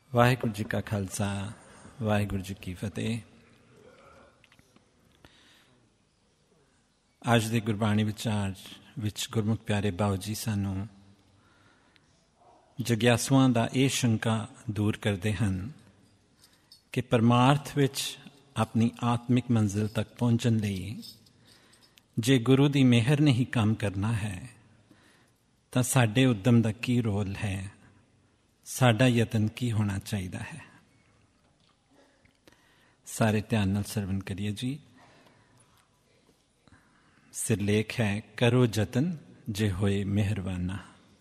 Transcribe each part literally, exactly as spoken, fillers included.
ਵਾਹਿਗੁਰੂ ਜੀ ਕਾ ਖਾਲਸਾ, ਵਾਹਿਗੁਰੂ ਜੀ ਕੀ ਫਤਿਹ। ਅੱਜ ਦੇ ਗੁਰਬਾਣੀ ਵਿਚਾਰ ਵਿੱਚ ਗੁਰਮੁਖ ਪਿਆਰੇ ਬਾਊ ਜੀ ਸਾਨੂੰ ਜਗਿਆਸੂਆਂ ਦਾ ਇਹ ਸ਼ੰਕਾ ਦੂਰ ਕਰਦੇ ਹਨ ਕਿ ਪਰਮਾਰਥ ਵਿੱਚ ਆਪਣੀ ਆਤਮਿਕ ਮੰਜ਼ਿਲ ਤੱਕ ਪਹੁੰਚਣ ਲਈ ਜੇ ਗੁਰੂ ਦੀ ਮਿਹਰ ਨੇ ਹੀ ਕੰਮ ਕਰਨਾ ਹੈ ਤਾਂ ਸਾਡੇ ਉੱਦਮ ਦਾ ਕੀ ਰੋਲ ਹੈ, ਸਾਡਾ ਯਤਨ ਕੀ ਹੋਣਾ ਚਾਹੀਦਾ ਹੈ। ਸਾਰੇ ਧਿਆਨ ਨਾਲ ਸਰਵਣ ਕਰੀਏ ਜੀ। ਸਿਰਲੇਖ ਹੈ, ਕਰੋ ਜਤਨ ਜੇ ਹੋਏ ਮਿਹਰਬਾਨਾ।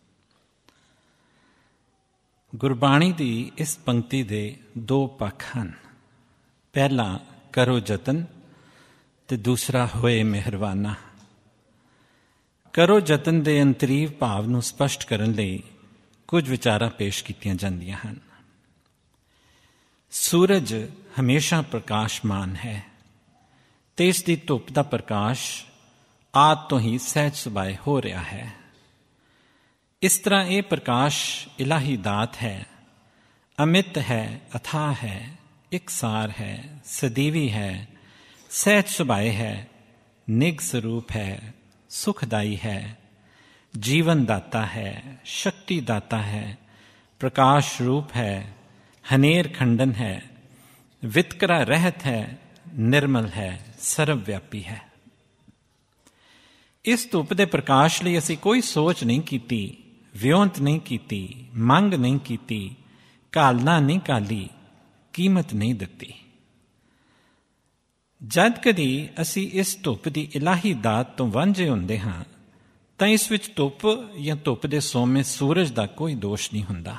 ਗੁਰਬਾਣੀ ਦੀ ਇਸ ਪੰਕਤੀ ਦੇ ਦੋ ਪੱਖ ਹਨ। ਪਹਿਲਾ ਕਰੋ ਜਤਨ ਤੇ ਦੂਸਰਾ ਹੋਏ ਮਿਹਰਬਾਨਾ। ਕਰੋ ਜਤਨ ਦੇ ਅੰਤਰੀਵ ਭਾਵ ਨੂੰ ਸਪਸ਼ਟ ਕਰਨ ਲਈ ਕੁਝ ਵਿਚਾਰਾਂ ਪੇਸ਼ ਕੀਤੀਆਂ ਜਾਂਦੀਆਂ ਹਨ। ਸੂਰਜ ਹਮੇਸ਼ਾ ਪ੍ਰਕਾਸ਼ਮਾਨ ਹੈ ਤੇ ਇਸ ਦੀ ਧੁੱਪ ਦਾ ਪ੍ਰਕਾਸ਼ ਆਦਿ ਤੋਂ ਹੀ ਸਹਿਜ ਸੁਭਾਏ ਹੋ ਰਿਹਾ ਹੈ। ਇਸ ਤਰ੍ਹਾਂ ਇਹ ਪ੍ਰਕਾਸ਼ ਇਲਾਹੀ ਦਾਤ ਹੈ, ਅਮਿਤ ਹੈ, ਅਥਾਹ ਹੈ, ਇਕਸਾਰ ਹੈ, ਸਦੀਵੀ ਹੈ, ਸਹਿਜ ਸੁਭਾਏ ਹੈ, ਨਿਗ ਸਰੂਪ ਹੈ, ਸੁਖਦਾਈ ਹੈ, ਜੀਵਨ ਦਾਤਾ ਹੈ, ਸ਼ਕਤੀ ਦਾਤਾ ਹੈ, ਪ੍ਰਕਾਸ਼ ਰੂਪ ਹੈ, ਹਨੇਰ ਖੰਡਨ ਹੈ, ਵਿਤਕਰਾ ਰਹਿਤ ਹੈ, ਨਿਰਮਲ ਹੈ, ਸਰਵ ਵਿਆਪੀ ਹੈ। ਇਸ ਧੁੱਪ ਦੇ ਪ੍ਰਕਾਸ਼ ਲਈ ਅਸੀਂ ਕੋਈ ਸੋਚ ਨਹੀਂ ਕੀਤੀ, ਵਿਉਂਤ ਨਹੀਂ ਕੀਤੀ, ਮੰਗ ਨਹੀਂ ਕੀਤੀ, ਘਾਲਨਾ ਨਹੀਂ ਘਾਲੀ, ਕੀਮਤ ਨਹੀਂ ਦਿੱਤੀ। ਜਦ ਕਦੀ ਅਸੀਂ ਇਸ ਧੁੱਪ ਦੀ ਇਲਾਹੀ ਦਾਤ ਤੋਂ ਵਾਂਝੇ ਹੁੰਦੇ ਹਾਂ ਤਾਂ ਇਸ ਵਿੱਚ ਧੁੱਪ ਜਾਂ ਧੁੱਪ ਦੇ ਸੋਮੇ ਸੂਰਜ ਦਾ ਕੋਈ ਦੋਸ਼ ਨਹੀਂ ਹੁੰਦਾ।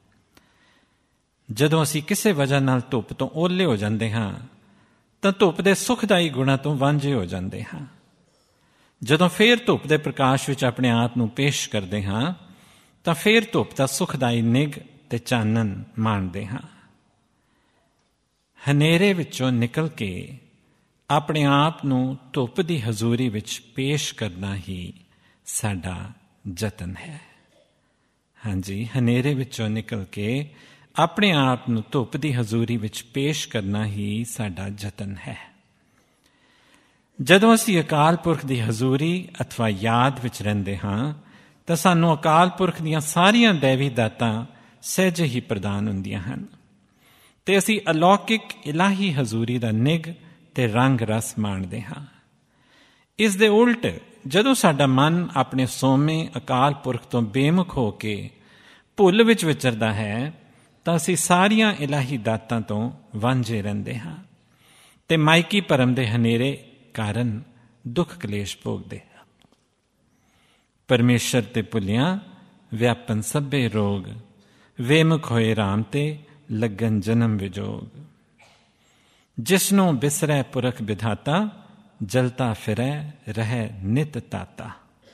ਜਦੋਂ ਅਸੀਂ ਕਿਸੇ ਵਜ੍ਹਾ ਨਾਲ ਧੁੱਪ ਤੋਂ ਓਹਲੇ ਹੋ ਜਾਂਦੇ ਹਾਂ ਤਾਂ ਧੁੱਪ ਦੇ ਸੁਖਦਾਈ ਗੁਣਾਂ ਤੋਂ ਵਾਂਝੇ ਹੋ ਜਾਂਦੇ ਹਾਂ। ਜਦੋਂ ਫੇਰ ਧੁੱਪ ਦੇ ਪ੍ਰਕਾਸ਼ ਵਿੱਚ ਆਪਣੇ ਆਪ ਨੂੰ ਪੇਸ਼ ਕਰਦੇ ਹਾਂ ਤਾਂ ਫੇਰ ਧੁੱਪ ਦਾ ਸੁਖਦਾਈ ਨਿਗ ਤੇ ਚਾਨਣ ਮਾਣਦੇ ਹਾਂ। ਹਨੇਰੇ ਵਿੱਚੋਂ ਨਿਕਲ ਕੇ ਆਪਣੇ ਆਪ ਨੂੰ ਧੁੱਪ ਦੀ ਹਜ਼ੂਰੀ ਵਿੱਚ ਪੇਸ਼ ਕਰਨਾ ਹੀ ਸਾਡਾ ਯਤਨ ਹੈ। ਹਾਂਜੀ, ਹਨੇਰੇ ਵਿੱਚੋਂ ਨਿਕਲ ਕੇ ਆਪਣੇ ਆਪ ਨੂੰ ਧੁੱਪ ਦੀ ਹਜ਼ੂਰੀ ਵਿੱਚ ਪੇਸ਼ ਕਰਨਾ ਹੀ ਸਾਡਾ ਯਤਨ ਹੈ। ਜਦੋਂ ਅਸੀਂ ਅਕਾਲ ਪੁਰਖ ਦੀ ਹਜ਼ੂਰੀ ਅਥਵਾ ਯਾਦ ਵਿੱਚ ਰਹਿੰਦੇ ਹਾਂ ਤਾਂ ਸਾਨੂੰ ਅਕਾਲ ਪੁਰਖ ਦੀਆਂ ਸਾਰੀਆਂ ਦੈਵੀ ਦਾਤਾਂ ਸਹਿਜ ਹੀ ਪ੍ਰਦਾਨ ਹੁੰਦੀਆਂ ਹਨ ਤੇ ਅਸੀਂ ਅਲੌਕਿਕ ਇਲਾਹੀ ਹਜ਼ੂਰੀ ਦਾ ਨਿਗ ਤੇ ਰੰਗ ਰਸ ਮਾਣਦੇ ਹਾਂ। ਇਸ ਦੇ ਉਲਟ ਜਦੋਂ ਸਾਡਾ ਮਨ ਆਪਣੇ ਸੋਮੇ ਅਕਾਲ ਪੁਰਖ ਤੋਂ ਬੇਮੁਖ ਹੋ ਕੇ ਭੁੱਲ ਵਿੱਚ ਵਿਚਰਦਾ ਹੈ ਤਾਂ ਅਸੀਂ ਸਾਰੀਆਂ ਇਲਾਹੀ ਦਾਤਾਂ ਤੋਂ ਵਾਂਝੇ ਰਹਿੰਦੇ ਹਾਂ ਤੇ ਮਾਇਕੀ ਭਰਮ ਦੇ ਹਨੇਰੇ ਕਾਰਨ ਦੁੱਖ ਕਲੇਸ਼ ਭੋਗਦੇ ਹਾਂ। ਪਰਮੇਸ਼ਰ ਤੇ ਭੁੱਲਿਆਂ ਵਿਆਪਨ ਸਭੇ ਰੋਗ, ਵੇਮੁਖ ਹੋਏ ਰਾਮ ਤੇ ਲੱਗਨ ਜਨਮ ਵਿਜੋਗ। ਜਿਸਨੂੰ ਬਿਸਰੈ ਪੁਰਖ ਵਿਧਾਤਾ, ਜਲਤਾ ਫਿਰੈ ਰਹਿ ਨਿਤ ਤਾਤਾ।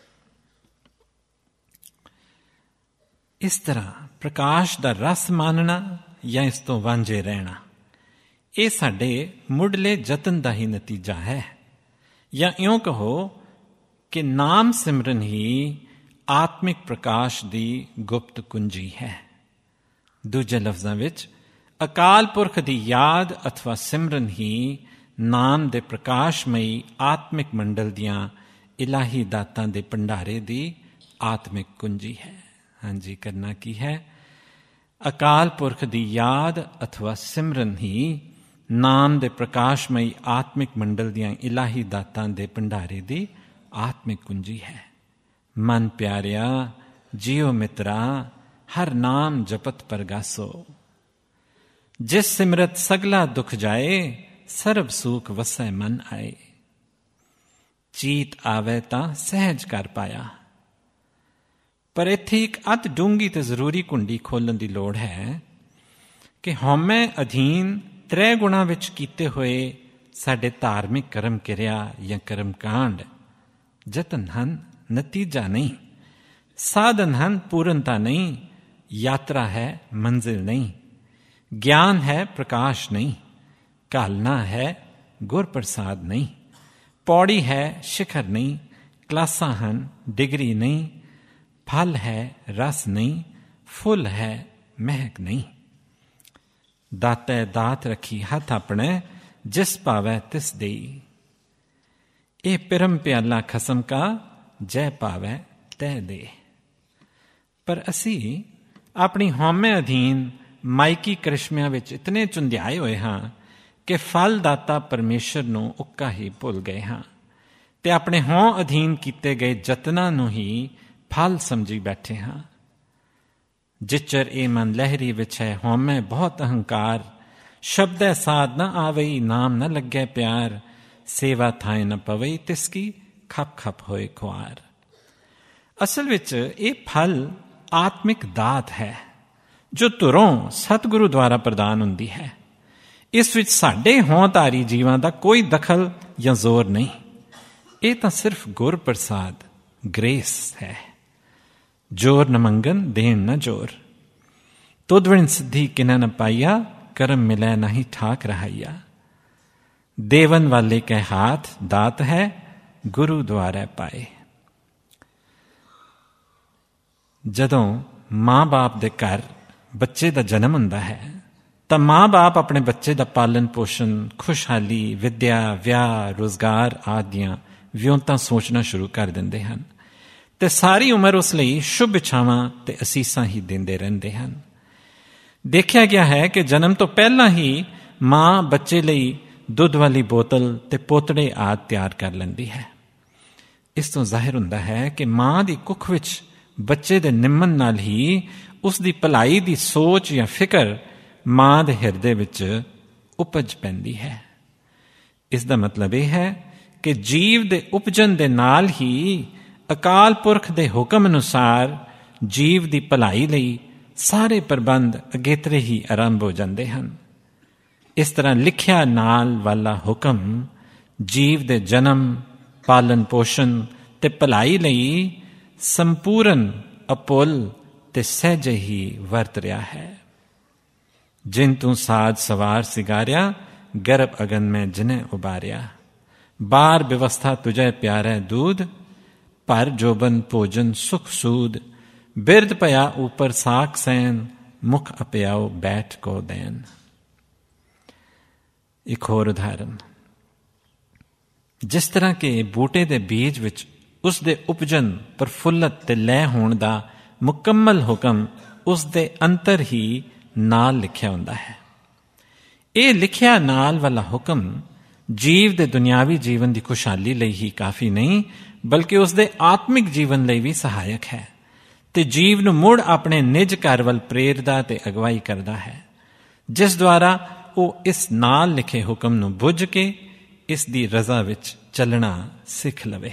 ਇਸ ਤਰ੍ਹਾਂ ਪ੍ਰਕਾਸ਼ ਦਾ ਰਸ ਮਾਨਣਾ ਜਾਂ ਇਸ ਤੋਂ ਵਾਂਝੇ ਰਹਿਣਾ, ਇਹ ਸਾਡੇ ਮੁੱਢਲੇ ਯਤਨ ਦਾ ਹੀ ਨਤੀਜਾ ਹੈ। ਜਾਂ ਇਉਂ ਕਹੋ ਕਿ ਨਾਮ ਸਿਮਰਨ ਹੀ ਆਤਮਿਕ ਪ੍ਰਕਾਸ਼ ਦੀ ਗੁਪਤ ਕੁੰਜੀ ਹੈ। ਦੂਜੇ ਲਫ਼ਜ਼ਾਂ ਵਿੱਚ ਅਕਾਲ ਪੁਰਖ ਦੀ ਯਾਦ ਅਥਵਾ ਸਿਮਰਨ ਹੀ ਨਾਮ ਦੇ ਪ੍ਰਕਾਸ਼ਮਈ ਆਤਮਿਕ ਮੰਡਲ ਦੀਆਂ ਇਲਾਹੀ ਦਾਤਾਂ ਦੇ ਭੰਡਾਰੇ ਦੀ ਆਤਮਿਕ ਕੁੰਜੀ ਹੈ। ਹਾਂਜੀ, ਕਰਨਾ ਕੀ ਹੈ? ਅਕਾਲ ਪੁਰਖ ਦੀ ਯਾਦ ਅਥਵਾ ਸਿਮਰਨ ਹੀ ਨਾਮ ਦੇ ਪ੍ਰਕਾਸ਼ਮਈ ਆਤਮਿਕ ਮੰਡਲ ਦੀਆਂ ਇਲਾਹੀ ਦਾਤਾਂ ਦੇ ਭੰਡਾਰੇ ਦੀ ਆਤਮਿਕ ਕੁੰਜੀ ਹੈ। ਮਨ ਪਿਆਰਿਆ ਜੀਓ ਮਿੱਤਰਾ, ਹਰ ਨਾਮ ਜਪਤ ਪਰਗਾਸੋ। ਜਿਸ ਸਿਮਰਤ ਸਗਲਾ ਦੁਖ ਜਾਏ, ਸਰਬ ਸੂਖ ਵਸੈ ਮਨ ਆਏ। ਚੀਤ ਆਵੇ ਤਾਂ ਸਹਿਜ ਕਰ ਪਾਇਆ। ਪਰ ਇੱਥੇ ਇੱਕ ਅਤ ਡੂੰਘੀ ਤੇ ਜ਼ਰੂਰੀ ਕੁੰਡੀ ਖੋਲਣ ਦੀ ਲੋੜ ਹੈ ਕਿ ਹਉਮੈ ਅਧੀਨ ਤ੍ਰੈ ਗੁਣਾਂ ਵਿੱਚ ਕੀਤੇ ਹੋਏ ਸਾਡੇ ਧਾਰਮਿਕ ਕਰਮ ਕਿਰਿਆ ਜਾਂ ਕਰਮ ਕਾਂਡ ਯਤਨ ਹਨ, ਨਤੀਜਾ ਨਹੀਂ। ਸਾਧਨ ਹਨ, ਪੂਰਨਤਾ ਨਹੀਂ। ਯਾਤਰਾ ਹੈ, ਮੰਜ਼ਿਲ ਨਹੀਂ। ਗਿਆਨ ਹੈ, ਪ੍ਰਕਾਸ਼ ਨਹੀਂ। ਘਾਲਣਾ ਹੈ, ਗੁਰ ਪ੍ਰਸਾਦ ਨਹੀਂ। ਪੌੜੀ ਹੈ, ਸ਼ਿਖਰ ਨਹੀਂ। ਕਲਾਸਾਂ ਹਨ, ਡਿਗਰੀ ਨਹੀਂ। ਫਲ ਹੈ, ਰਸ ਨਹੀਂ। ਫੁੱਲ ਹੈ, ਮਹਿਕ ਨਹੀਂ। ਦਾਤੈ ਦਾਤ ਰੱਖੀ ਹੱਥ ਆਪਣੇ, ਜਿਸ ਭਾਵੈ ਤਿਸ ਦੇਈ। ਇਹ ਪਿਰਮ ਪਿਆਲਾ ਖਸਮ ਕਾ, ਜੈ ਭਾਵੈ ਤੈ ਦੇ। ਪਰ ਅਸੀਂ ਆਪਣੀ ਹਉਮੈ ਅਧੀਨ ਮਾਇਕੀ ਕ੍ਰਿਸ਼ਮਿਆਂ ਵਿੱਚ ਇਤਨੇ ਝੁੰਝਾਏ ਹੋਏ ਹਾਂ ਕਿ ਫਲ ਦਾਤਾ ਪਰਮੇਸ਼ਰ ਨੂੰ ਉੱਕਾ ਹੀ ਭੁੱਲ ਗਏ ਹਾਂ ਤੇ ਆਪਣੇ ਹੋਂ ਅਧੀਨ ਕੀਤੇ ਗਏ ਯਤਨਾਂ ਨੂੰ ਹੀ ਫਲ ਸਮਝੀ ਬੈਠੇ ਹਾਂ। ਜਿਚਰ ਇਹ ਮਨ ਲਹਿਰੀ ਵਿੱਚ ਹੈ ਹਉਮੈ ਬਹੁਤ ਅਹੰਕਾਰ, ਸ਼ਬਦੈ ਸਾਧ ਨ ਆਵਈ, ਨਾਮ ਨ ਲੱਗੈ ਪਿਆਰ, ਸੇਵਾ ਥਾਏ ਨ ਪਵਈ, ਤਿਸ ਕੀ ਖਪ ਖਪ ਹੋਏ ਖੁਆਰ। ਅਸਲ ਵਿੱਚ ਇਹ ਫਲ ਆਤਮਿਕ ਦਾਤ ਹੈ ਜੋ ਧੁਰੋਂ ਸਤਿਗੁਰੂ ਦੁਆਰਾ ਪ੍ਰਦਾਨ ਹੁੰਦੀ ਹੈ। ਇਸ ਵਿੱਚ ਸਾਡੇ ਹੋਂਧਾਰੀ ਜੀਵਾਂ ਦਾ ਕੋਈ ਦਖਲ ਜਾਂ ਜ਼ੋਰ ਨਹੀਂ। ਇਹ ਤਾਂ ਸਿਰਫ ਗੁਰ ਪ੍ਰਸਾਦ, ਗ੍ਰੇਸ ਹੈ। ਜੋਰ ਨ ਮੰਗਨ ਦੇਣ ਨ ਜੋਰ, ਤੁਧ ਵਿਣ ਸਿੱਧੀ ਕਿਨੈ ਨ ਪਾਈਆ, ਕਰਮ ਮਿਲੈ ਨਹੀਂ ਠਾਕ ਰਹਾਈਆ। ਦੇਵਨ ਵਾਲੇ ਕੈ ਹਾਥ ਦਾਤ ਹੈ, ਗੁਰੂ ਦੁਆਰਾ ਪਾਏ। ਜਦੋਂ ਮਾਂ ਬਾਪ ਦੇ ਘਰ ਬੱਚੇ ਦਾ ਜਨਮ ਹੁੰਦਾ ਹੈ ਤਾਂ ਮਾਂ ਬਾਪ ਆਪਣੇ ਬੱਚੇ ਦਾ ਪਾਲਣ ਪੋਸ਼ਣ, ਖੁਸ਼ਹਾਲੀ, ਵਿੱਦਿਆ, ਵਿਆਹ, ਰੁਜ਼ਗਾਰ ਆਦਿਆਂ ਵਿਉਂਤਾਂ ਸੋਚਣਾ ਸ਼ੁਰੂ ਕਰ ਦਿੰਦੇ ਹਨ ਤੇ ਸਾਰੀ ਉਮਰ ਉਸ ਲਈ ਸ਼ੁਭ ਇੱਛਾਵਾਂ ਤੇ ਅਸੀਸਾਂ ਹੀ ਦਿੰਦੇ ਰਹਿੰਦੇ ਹਨ। ਦੇਖਿਆ ਗਿਆ ਹੈ ਕਿ ਜਨਮ ਤੋਂ ਪਹਿਲਾਂ ਹੀ ਮਾਂ ਬੱਚੇ ਲਈ ਦੁੱਧ ਵਾਲੀ ਬੋਤਲ ਤੇ ਪੋਤੜੇ ਆਦਿ ਤਿਆਰ ਕਰ ਲੈਂਦੀ ਹੈ। ਇਸ ਤੋਂ ਜ਼ਾਹਿਰ ਹੁੰਦਾ ਹੈ ਕਿ ਮਾਂ ਦੀ ਕੁੱਖ ਵਿੱਚ ਬੱਚੇ ਦੇ ਨਿੰਮਣ ਨਾਲ ਹੀ ਉਸ ਦੀ ਭਲਾਈ ਦੀ ਸੋਚ ਜਾਂ ਫਿਕਰ ਮਾਂ ਦੇ ਹਿਰਦੇ ਵਿੱਚ ਉਪਜ ਪੈਂਦੀ ਹੈ। ਇਸ ਦਾ ਮਤਲਬ ਇਹ ਹੈ ਕਿ ਜੀਵ ਦੇ ਉਪਜਣ ਦੇ ਨਾਲ ਹੀ ਅਕਾਲ ਪੁਰਖ ਦੇ ਹੁਕਮ ਅਨੁਸਾਰ ਜੀਵ ਦੀ ਭਲਾਈ ਲਈ ਸਾਰੇ ਪ੍ਰਬੰਧ ਅਗੇਤਰੇ ਹੀ ਆਰੰਭ ਹੋ ਜਾਂਦੇ ਹਨ। ਇਸ ਤਰ੍ਹਾਂ ਲਿਖਿਆ ਨਾਲ ਵਾਲਾ ਹੁਕਮ ਜੀਵ ਦੇ ਜਨਮ, ਪਾਲਣ ਪੋਸ਼ਣ ਤੇ ਭਲਾਈ ਲਈ ਸੰਪੂਰਨ, ਅਪੁੱਲ ਤੇ ਸਹਿਜੇ ਹੀ ਵਰਤ ਰਿਹਾ ਹੈ। ਜਿਨ ਤੂੰ ਸਾਜ ਸਵਾਰ ਸਿਗਾਰਿਆ, ਗਰਭ ਅਗਨ ਮੈਂ ਜਿਨੇ ਉਬਾਰਿਆ। ਬਾਰ ਵਿਵਸਥਾ ਤੁਝੇ ਪਿਆਰੇ ਦੂਧ, ਭਰ ਜੋਬਨ ਭੋਜਨ ਸੁਖ ਸੂਦ। ਬਿਰਧ ਭਇਆ ਉਪਰ ਸਾਖ ਸੈਨ, ਮੁਖ ਅਪਿਆਓ ਬੈਠ ਕੋ ਦੇਨ। ਇੱਕ ਹੋਰ ਉਦਾਹਰਨ, ਜਿਸ ਤਰ੍ਹਾਂ ਕਿ ਬੂਟੇ ਦੇ ਬੀਜ ਵਿੱਚ ਉਸ ਦੇ ਉਪਜਨ, ਪ੍ਰਫੁੱਲਤ ਤੇ ਲੈਅ ਹੋਣ ਦਾ ਮੁਕੰਮਲ ਹੁਕਮ ਉਸ ਦੇ ਅੰਤਰ ਹੀ ਨਾਲ ਲਿਖਿਆ ਹੁੰਦਾ ਹੈ। ਇਹ ਲਿਖਿਆ ਨਾਲ ਵਾਲਾ ਹੁਕਮ ਜੀਵ ਦੇ ਦੁਨਿਆਵੀ ਜੀਵਨ ਦੀ ਖੁਸ਼ਹਾਲੀ ਲਈ ਹੀ ਕਾਫੀ ਨਹੀਂ, ਬਲਕਿ ਉਸ ਦੇ ਆਤਮਿਕ ਜੀਵਨ ਲਈ ਵੀ ਸਹਾਇਕ ਹੈ ਤੇ ਜੀਵ ਨੂੰ ਮੁੜ ਆਪਣੇ ਨਿਜ ਘਰ ਵੱਲ ਪ੍ਰੇਰਦਾ ਤੇ ਅਗਵਾਈ ਕਰਦਾ ਹੈ, ਜਿਸ ਦੁਆਰਾ ਉਹ ਇਸ ਨਾਲ ਲਿਖੇ ਹੁਕਮ ਨੂੰ ਬੁੱਝ ਕੇ ਇਸ ਦੀ ਰਜ਼ਾ ਵਿੱਚ ਚੱਲਣਾ ਸਿੱਖ ਲਵੇ।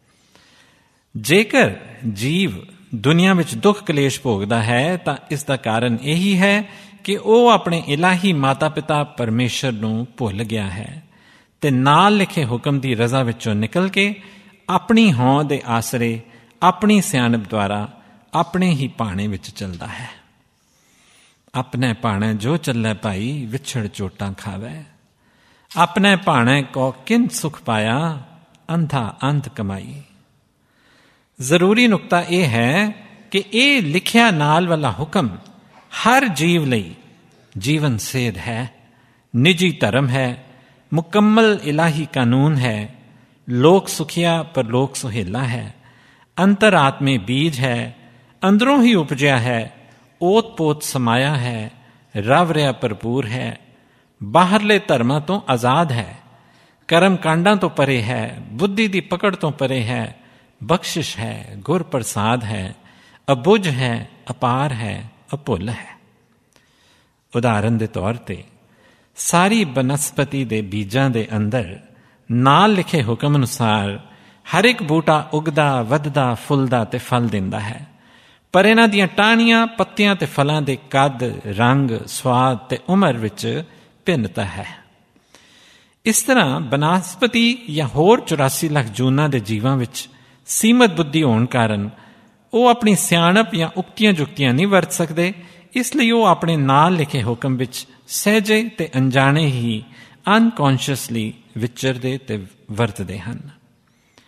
ਜੇਕਰ ਜੀਵ ਦੁਨੀਆ ਵਿੱਚ ਦੁੱਖ ਕਲੇਸ਼ ਭੋਗਦਾ ਹੈ ਤਾਂ ਇਸ ਦਾ ਕਾਰਨ ਇਹੀ ਹੈ ਕਿ ਉਹ ਆਪਣੇ ਇਲਾਹੀ ਮਾਤਾ ਪਿਤਾ ਪਰਮੇਸ਼ਰ ਨੂੰ ਭੁੱਲ ਗਿਆ ਹੈ ਤੇ ਨਾਲ ਲਿਖੇ ਹੁਕਮ ਦੀ ਰਜ਼ਾ ਵਿੱਚੋਂ ਨਿਕਲ ਕੇ ਆਪਣੀ ਹੋਂਦ ਦੇ ਆਸਰੇ, ਆਪਣੀ ਸਿਆਣਪ ਦੁਆਰਾ ਆਪਣੇ ਹੀ ਭਾਣੇ ਵਿੱਚ ਚੱਲਦਾ ਹੈ। ਆਪਣੇ ਭਾਣੇ ਜੋ ਚੱਲੇ ਭਾਈ, ਵਿਛੜ ਚੋਟਾਂ ਖਾਵੇ। ਆਪਣੇ ਭਾਣੇ ਕੋ ਕਿਨ ਸੁਖ ਪਾਇਆ, ਅੰਧਾ ਅੰਧ ਕਮਾਈ। ਜ਼ਰੂਰੀ ਨੁਕਤਾ ਇਹ ਹੈ ਕਿ ਇਹ ਲਿਖਿਆ ਨਾਲ ਵਾਲਾ ਹੁਕਮ ਹਰ ਜੀਵ ਲਈ ਜੀਵਨ ਸੇਧ ਹੈ, ਨਿੱਜੀ ਧਰਮ ਹੈ, ਮੁਕੰਮਲ ਇਲਾਹੀ ਕਾਨੂੰਨ ਹੈ, ਲੋਕ ਸੁਖੀਆ ਪਰ ਲੋਕ ਸੁਹੇਲਾ ਹੈ, ਅੰਤਰਾਤਮੇ ਬੀਜ ਹੈ, ਅੰਦਰੋਂ ਹੀ ਉਪਜਿਆ ਹੈ, ਓਤ ਪੋਤ ਸਮਾਇਆ ਹੈ, ਰਵ ਰਿਆ ਭਰਪੂਰ ਹੈ, ਬਾਹਰਲੇ ਧਰਮਾਂ ਤੋਂ ਆਜ਼ਾਦ ਹੈ, ਕਰਮ ਕਾਂਡਾਂ ਤੋਂ ਪਰੇ ਹੈ, ਬੁੱਧੀ ਦੀ ਪਕੜ ਤੋਂ ਪਰੇ ਹੈ, ਬਖਸ਼ਿਸ਼ ਹੈ, ਗੁਰ ਪ੍ਰਸਾਦ ਹੈ, ਅਬੁੱਝ ਹੈ, ਅਪਾਰ ਹੈ, ਅਭੁੱਲ ਹੈ। ਉਦਾਹਰਨ ਦੇ ਤੌਰ ਤੇ ਸਾਰੀ ਬਨਸਪਤੀ ਦੇ ਬੀਜਾਂ ਦੇ ਅੰਦਰ ਨਾਲ ਲਿਖੇ ਹੁਕਮ ਅਨੁਸਾਰ ਹਰ ਇੱਕ ਬੂਟਾ ਉਗਦਾ, ਵੱਧਦਾ, ਫੁੱਲਦਾ ਤੇ ਫਲ ਦਿੰਦਾ ਹੈ, ਪਰ ਇਹਨਾਂ ਦੀਆਂ ਟਾਹਣੀਆਂ, ਪੱਤੀਆਂ ਤੇ ਫਲਾਂ ਦੇ ਕੱਦ, ਰੰਗ, ਸਵਾਦ ਤੇ ਉਮਰ ਵਿੱਚ ਭਿੰਨਤਾ ਹੈ। ਇਸ ਤਰ੍ਹਾਂ ਬਨਸਪਤੀ ਜਾਂ ਹੋਰ ਚੁਰਾਸੀ ਲੱਖ ਜੂਨਾਂ ਦੇ ਜੀਵਾਂ ਵਿੱਚ ਸੀਮਤ ਬੁੱਧੀ ਹੋਣ ਕਾਰਨ ਉਹ ਆਪਣੀ ਸਿਆਣਪ ਜਾਂ ਉਕਤੀਆਂ ਜੁਕਤੀਆਂ ਨਹੀਂ ਵਰਤ ਸਕਦੇ। ਇਸ ਲਈ ਉਹ ਆਪਣੇ ਨਾਲ ਲਿਖੇ ਹੁਕਮ ਵਿੱਚ ਸਹਿਜੇ ਤੇ ਅਣਜਾਣੇ ਹੀ ਅਨਕੌਂਸ਼ੀਅਸਲੀ ਵਿਚਰਦੇ ਤੇ ਵਰਤਦੇ ਹਨ।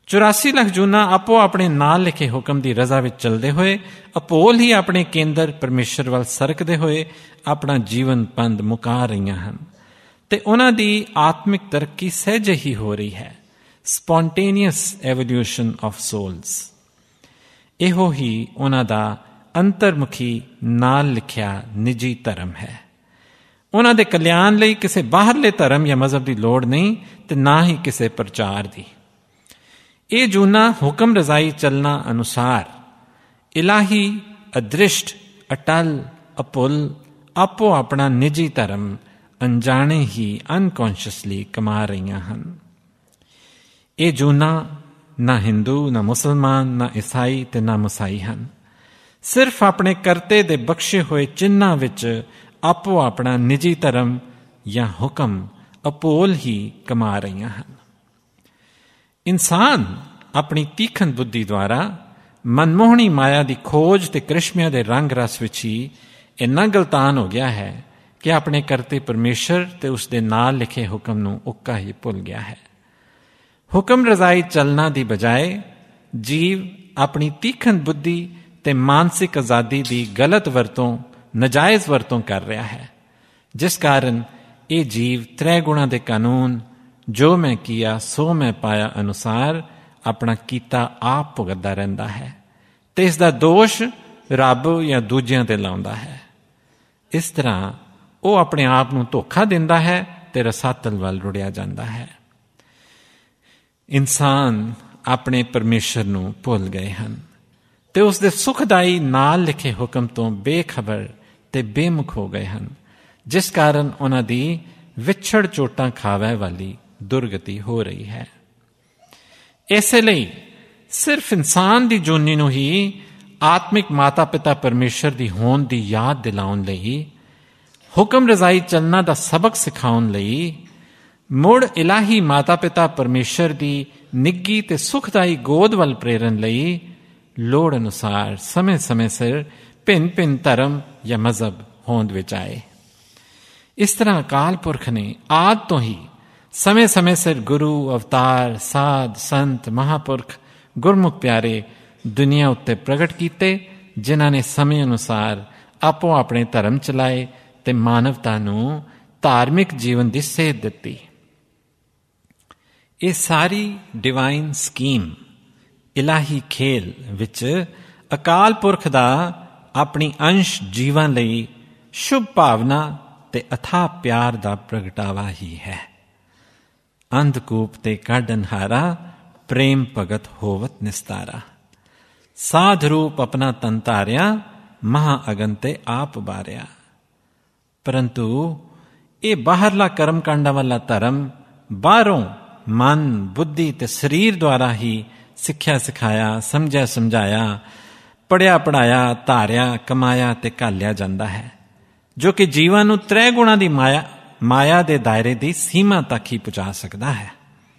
ਚੁਰਾਸੀ ਲੱਖ ਜੂਨਾਂ ਆਪੋ ਆਪਣੇ ਨਾਲ ਲਿਖੇ ਹੁਕਮ ਦੀ ਰਜ਼ਾ ਵਿੱਚ ਚੱਲਦੇ ਹੋਏ, ਅਪੋਲ ਹੀ ਆਪਣੇ ਕੇਂਦਰ ਪਰਮੇਸ਼ਰ ਵੱਲ ਸਰਕਦੇ ਹੋਏ ਆਪਣਾ ਜੀਵਨ ਪੰਧ ਮੁਕਾ ਰਹੀਆਂ ਹਨ ਤੇ ਉਹਨਾਂ ਦੀ ਆਤਮਿਕ ਤਰੱਕੀ ਸਹਿਜੇ ਹੀ ਹੋ ਰਹੀ ਹੈ। Spontaneous evolution of souls. ਇਹੋ ਹੀ ਉਹਨਾਂ ਦਾ ਅੰਤਰਮੁਖੀ ਨਾਲ ਲਿਖਿਆ ਨਿੱਜੀ ਧਰਮ ਹੈ। ਉਹਨਾਂ ਦੇ ਕਲਿਆਣ ਲਈ ਕਿਸੇ ਬਾਹਰਲੇ ਧਰਮ ਜਾਂ ਮਜ਼ਹਬ ਦੀ ਲੋੜ ਨਹੀਂ ਤੇ ਨਾ ਹੀ ਕਿਸੇ ਪ੍ਰਚਾਰ ਦੀ। ਇਹ ਜੂਨਾਂ ਹੁਕਮ ਰਜ਼ਾਈ ਚੱਲਣਾ ਅਨੁਸਾਰ ਇਲਾਹੀ ਅਦ੍ਰਿਸ਼ਟ ਅਟਲ ਅਪੁੱਲ ਆਪੋ ਆਪਣਾ ਨਿੱਜੀ ਧਰਮ ਅਣਜਾਣੇ ਹੀ ਅਨਕੌਂਸ਼ੀਅਸਲੀ ਕਮਾ ਰਹੀਆਂ ਹਨ। ਇਹ ਜੂਨਾਂ ਨਾ ਹਿੰਦੂ, ਨਾ ਮੁਸਲਮਾਨ, ਨਾ ਈਸਾਈ ਤੇ ਨਾ ਮਸਾਈ ਹਨ। ਸਿਰਫ ਆਪਣੇ ਕਰਤੇ ਦੇ ਬਖਸ਼ੇ ਹੋਏ ਚਿੰਨ੍ਹਾਂ ਵਿੱਚ ਆਪੋ ਆਪਣਾ ਨਿੱਜੀ ਧਰਮ ਜਾਂ ਹੁਕਮ ਅਪੋਲ ਹੀ ਕਮਾ ਰਹੀਆਂ ਹਨ। ਇਨਸਾਨ ਆਪਣੀ ਤੀਖਣ ਬੁੱਧੀ ਦੁਆਰਾ ਮਨਮੋਹਣੀ ਮਾਇਆ ਦੀ ਖੋਜ ਤੇ ਕ੍ਰਿਸ਼ਮਿਆਂ ਦੇ ਰੰਗ ਰਸ ਵਿੱਚ ਹੀ ਇੰਨਾ ਗਲਤਾਨ ਹੋ ਗਿਆ ਹੈ ਕਿ ਆਪਣੇ ਕਰਤੇ ਪਰਮੇਸ਼ਰ ਤੇ ਉਸ ਦੇ ਨਾਲ ਲਿਖੇ ਹੁਕਮ ਨੂੰ ਉੱਕਾ ਹੀ ਭੁੱਲ ਗਿਆ ਹੈ। ਹੁਕਮ ਰਜ਼ਾਈ ਚੱਲਣਾ ਦੀ ਬਜਾਏ ਜੀਵ ਆਪਣੀ ਤੀਖਣ ਬੁੱਧੀ ਤੇ ਮਾਨਸਿਕ ਆਜ਼ਾਦੀ ਦੀ ਗਲਤ ਵਰਤੋਂ, ਨਜਾਇਜ਼ ਵਰਤੋਂ ਕਰ ਰਿਹਾ ਹੈ, ਜਿਸ ਕਾਰਨ ਇਹ ਜੀਵ ਤ੍ਰੈ ਗੁਣਾਂ ਦੇ ਕਾਨੂੰਨ ਜੋ ਮੈਂ ਕੀਆ ਸੋ ਮੈਂ ਪਾਇਆ ਅਨੁਸਾਰ ਆਪਣਾ ਕੀਤਾ ਆਪ ਭੁਗਤਦਾ ਰਹਿੰਦਾ ਹੈ ਤੇ ਇਸ ਦਾ ਦੋਸ਼ ਰੱਬ ਜਾਂ ਦੂਜਿਆਂ ਤੇ ਲਾਉਂਦਾ ਹੈ। ਇਸ ਤਰ੍ਹਾਂ ਉਹ ਆਪਣੇ ਆਪ ਨੂੰ ਧੋਖਾ ਦਿੰਦਾ ਹੈ ਤੇ ਰਸਾਤਲ ਵੱਲ ਰੁੜਿਆ ਜਾਂਦਾ ਹੈ। ਇਨਸਾਨ ਆਪਣੇ ਪਰਮੇਸ਼ਰ ਨੂੰ ਭੁੱਲ ਗਏ ਹਨ ਤੇ ਉਸ ਦੇ ਸੁਖਦਾਈ ਨਾਲ ਲਿਖੇ ਹੁਕਮ ਤੋਂ ਬੇਖਬਰ ਤੇ ਬੇਮੁਖ ਹੋ ਗਏ ਹਨ, ਜਿਸ ਕਾਰਨ ਉਹਨਾਂ ਦੀ ਵਿਛੜ ਚੋਟਾਂ ਖਾਵੇ ਵਾਲੀ ਦੁਰਗਤੀ ਹੋ ਰਹੀ ਹੈ। ਇਸੇ ਲਈ ਸਿਰਫ ਇਨਸਾਨ ਦੀ ਜੂਨੀ ਨੂੰ ਹੀ ਆਤਮਿਕ ਮਾਤਾ ਪਿਤਾ ਪਰਮੇਸ਼ਰ ਦੀ ਹੋਂਦ ਦੀ ਯਾਦ ਦਿਲਾਉਣ ਲਈ, ਹੁਕਮ ਰਜ਼ਾਈ ਚੱਲਣਾ ਦਾ ਸਬਕ ਸਿਖਾਉਣ ਲਈ, ਮੁੜ ਇਲਾਹੀ ਮਾਤਾ ਪਿਤਾ ਪਰਮੇਸ਼ਰ ਦੀ ਨਿੱਗੀ ਤੇ ਸੁਖਦਾਈ ਗੋਦ ਵੱਲ ਪ੍ਰੇਰਨ ਲਈ ਲੋੜ ਅਨੁਸਾਰ ਸਮੇਂ ਸਮੇਂ ਸਿਰ ਭਿੰਨ ਭਿੰਨ ਧਰਮ ਜਾਂ ਮਜ਼ਹਬ ਹੋਂਦ ਵਿੱਚ ਆਏ। ਇਸ ਤਰ੍ਹਾਂ ਅਕਾਲ ਪੁਰਖ ਨੇ ਆਦਿ ਤੋਂ ਹੀ ਸਮੇਂ ਸਮੇਂ ਸਿਰ ਗੁਰੂ, ਅਵਤਾਰ, ਸਾਧ, ਸੰਤ, ਮਹਾਂਪੁਰਖ, ਗੁਰਮੁਖ ਪਿਆਰੇ ਦੁਨੀਆ ਉੱਤੇ ਪ੍ਰਗਟ ਕੀਤੇ, ਜਿਨ੍ਹਾਂ ਨੇ ਸਮੇਂ ਅਨੁਸਾਰ ਆਪੋ ਆਪਣੇ ਧਰਮ ਚਲਾਏ ਤੇ ਮਾਨਵਤਾ ਨੂੰ ਧਾਰਮਿਕ ਜੀਵਨ ਦੀ ਸੇਧ ਦਿੱਤੀ। ਇਹ ਸਾਰੀ ਡਿਵਾਈਨ ਸਕੀਮ, ਇਲਾਹੀ ਖੇਲ ਵਿੱਚ ਅਕਾਲ ਪੁਰਖ ਦਾ ਆਪਣੀ ਅੰਸ਼ ਜੀਵਾਂ ਲਈ ਸ਼ੁਭ ਭਾਵਨਾ ਤੇ ਅਥਾਹ ਪਿਆਰ ਦਾ ਪ੍ਰਗਟਾਵਾ ਹੀ ਹੈ। ਅੰਧਕੂਪ ਤੇ ਕਾਢਨਹਾਰਾ ਪ੍ਰੇਮ ਭਗਤ ਹੋਵਤ ਨਿਸਤਾਰਾ। ਸਾਧ ਰੂਪ ਆਪਣਾ ਤਨ ਧਾਰਿਆ, ਮਹਾ ਅਗਨ ਤੇ ਆਪ ਬਾਰਿਆ। ਪਰੰਤੂ ਇਹ ਬਾਹਰਲਾ ਕਰਮ ਕਾਂਡਾਂ ਵਾਲਾ ਧਰਮ ਬਾਹਰੋਂ ਮਨ, ਬੁੱਧੀ ਤੇ ਸਰੀਰ ਦੁਆਰਾ ਹੀ ਸਿੱਖਿਆ ਸਿਖਾਇਆ, ਸਮਝਿਆ ਸਮਝਾਇਆ, ਪੜ੍ਹਿਆ ਪੜ੍ਹਾਇਆ, ਧਾਰਿਆ, ਕਮਾਇਆ ਤੇ ਘਾਲਿਆ ਜਾਂਦਾ ਹੈ, ਜੋ ਕਿ ਜੀਵਾਂ ਨੂੰ ਤ੍ਰੈ ਗੁਣਾਂ ਦੀ ਮਾਇਆ ਮਾਇਆ ਦੇ ਦਾਇਰੇ ਦੀ ਸੀਮਾ ਤੱਕ ਹੀ ਪਹੁੰਚਾ ਸਕਦਾ ਹੈ।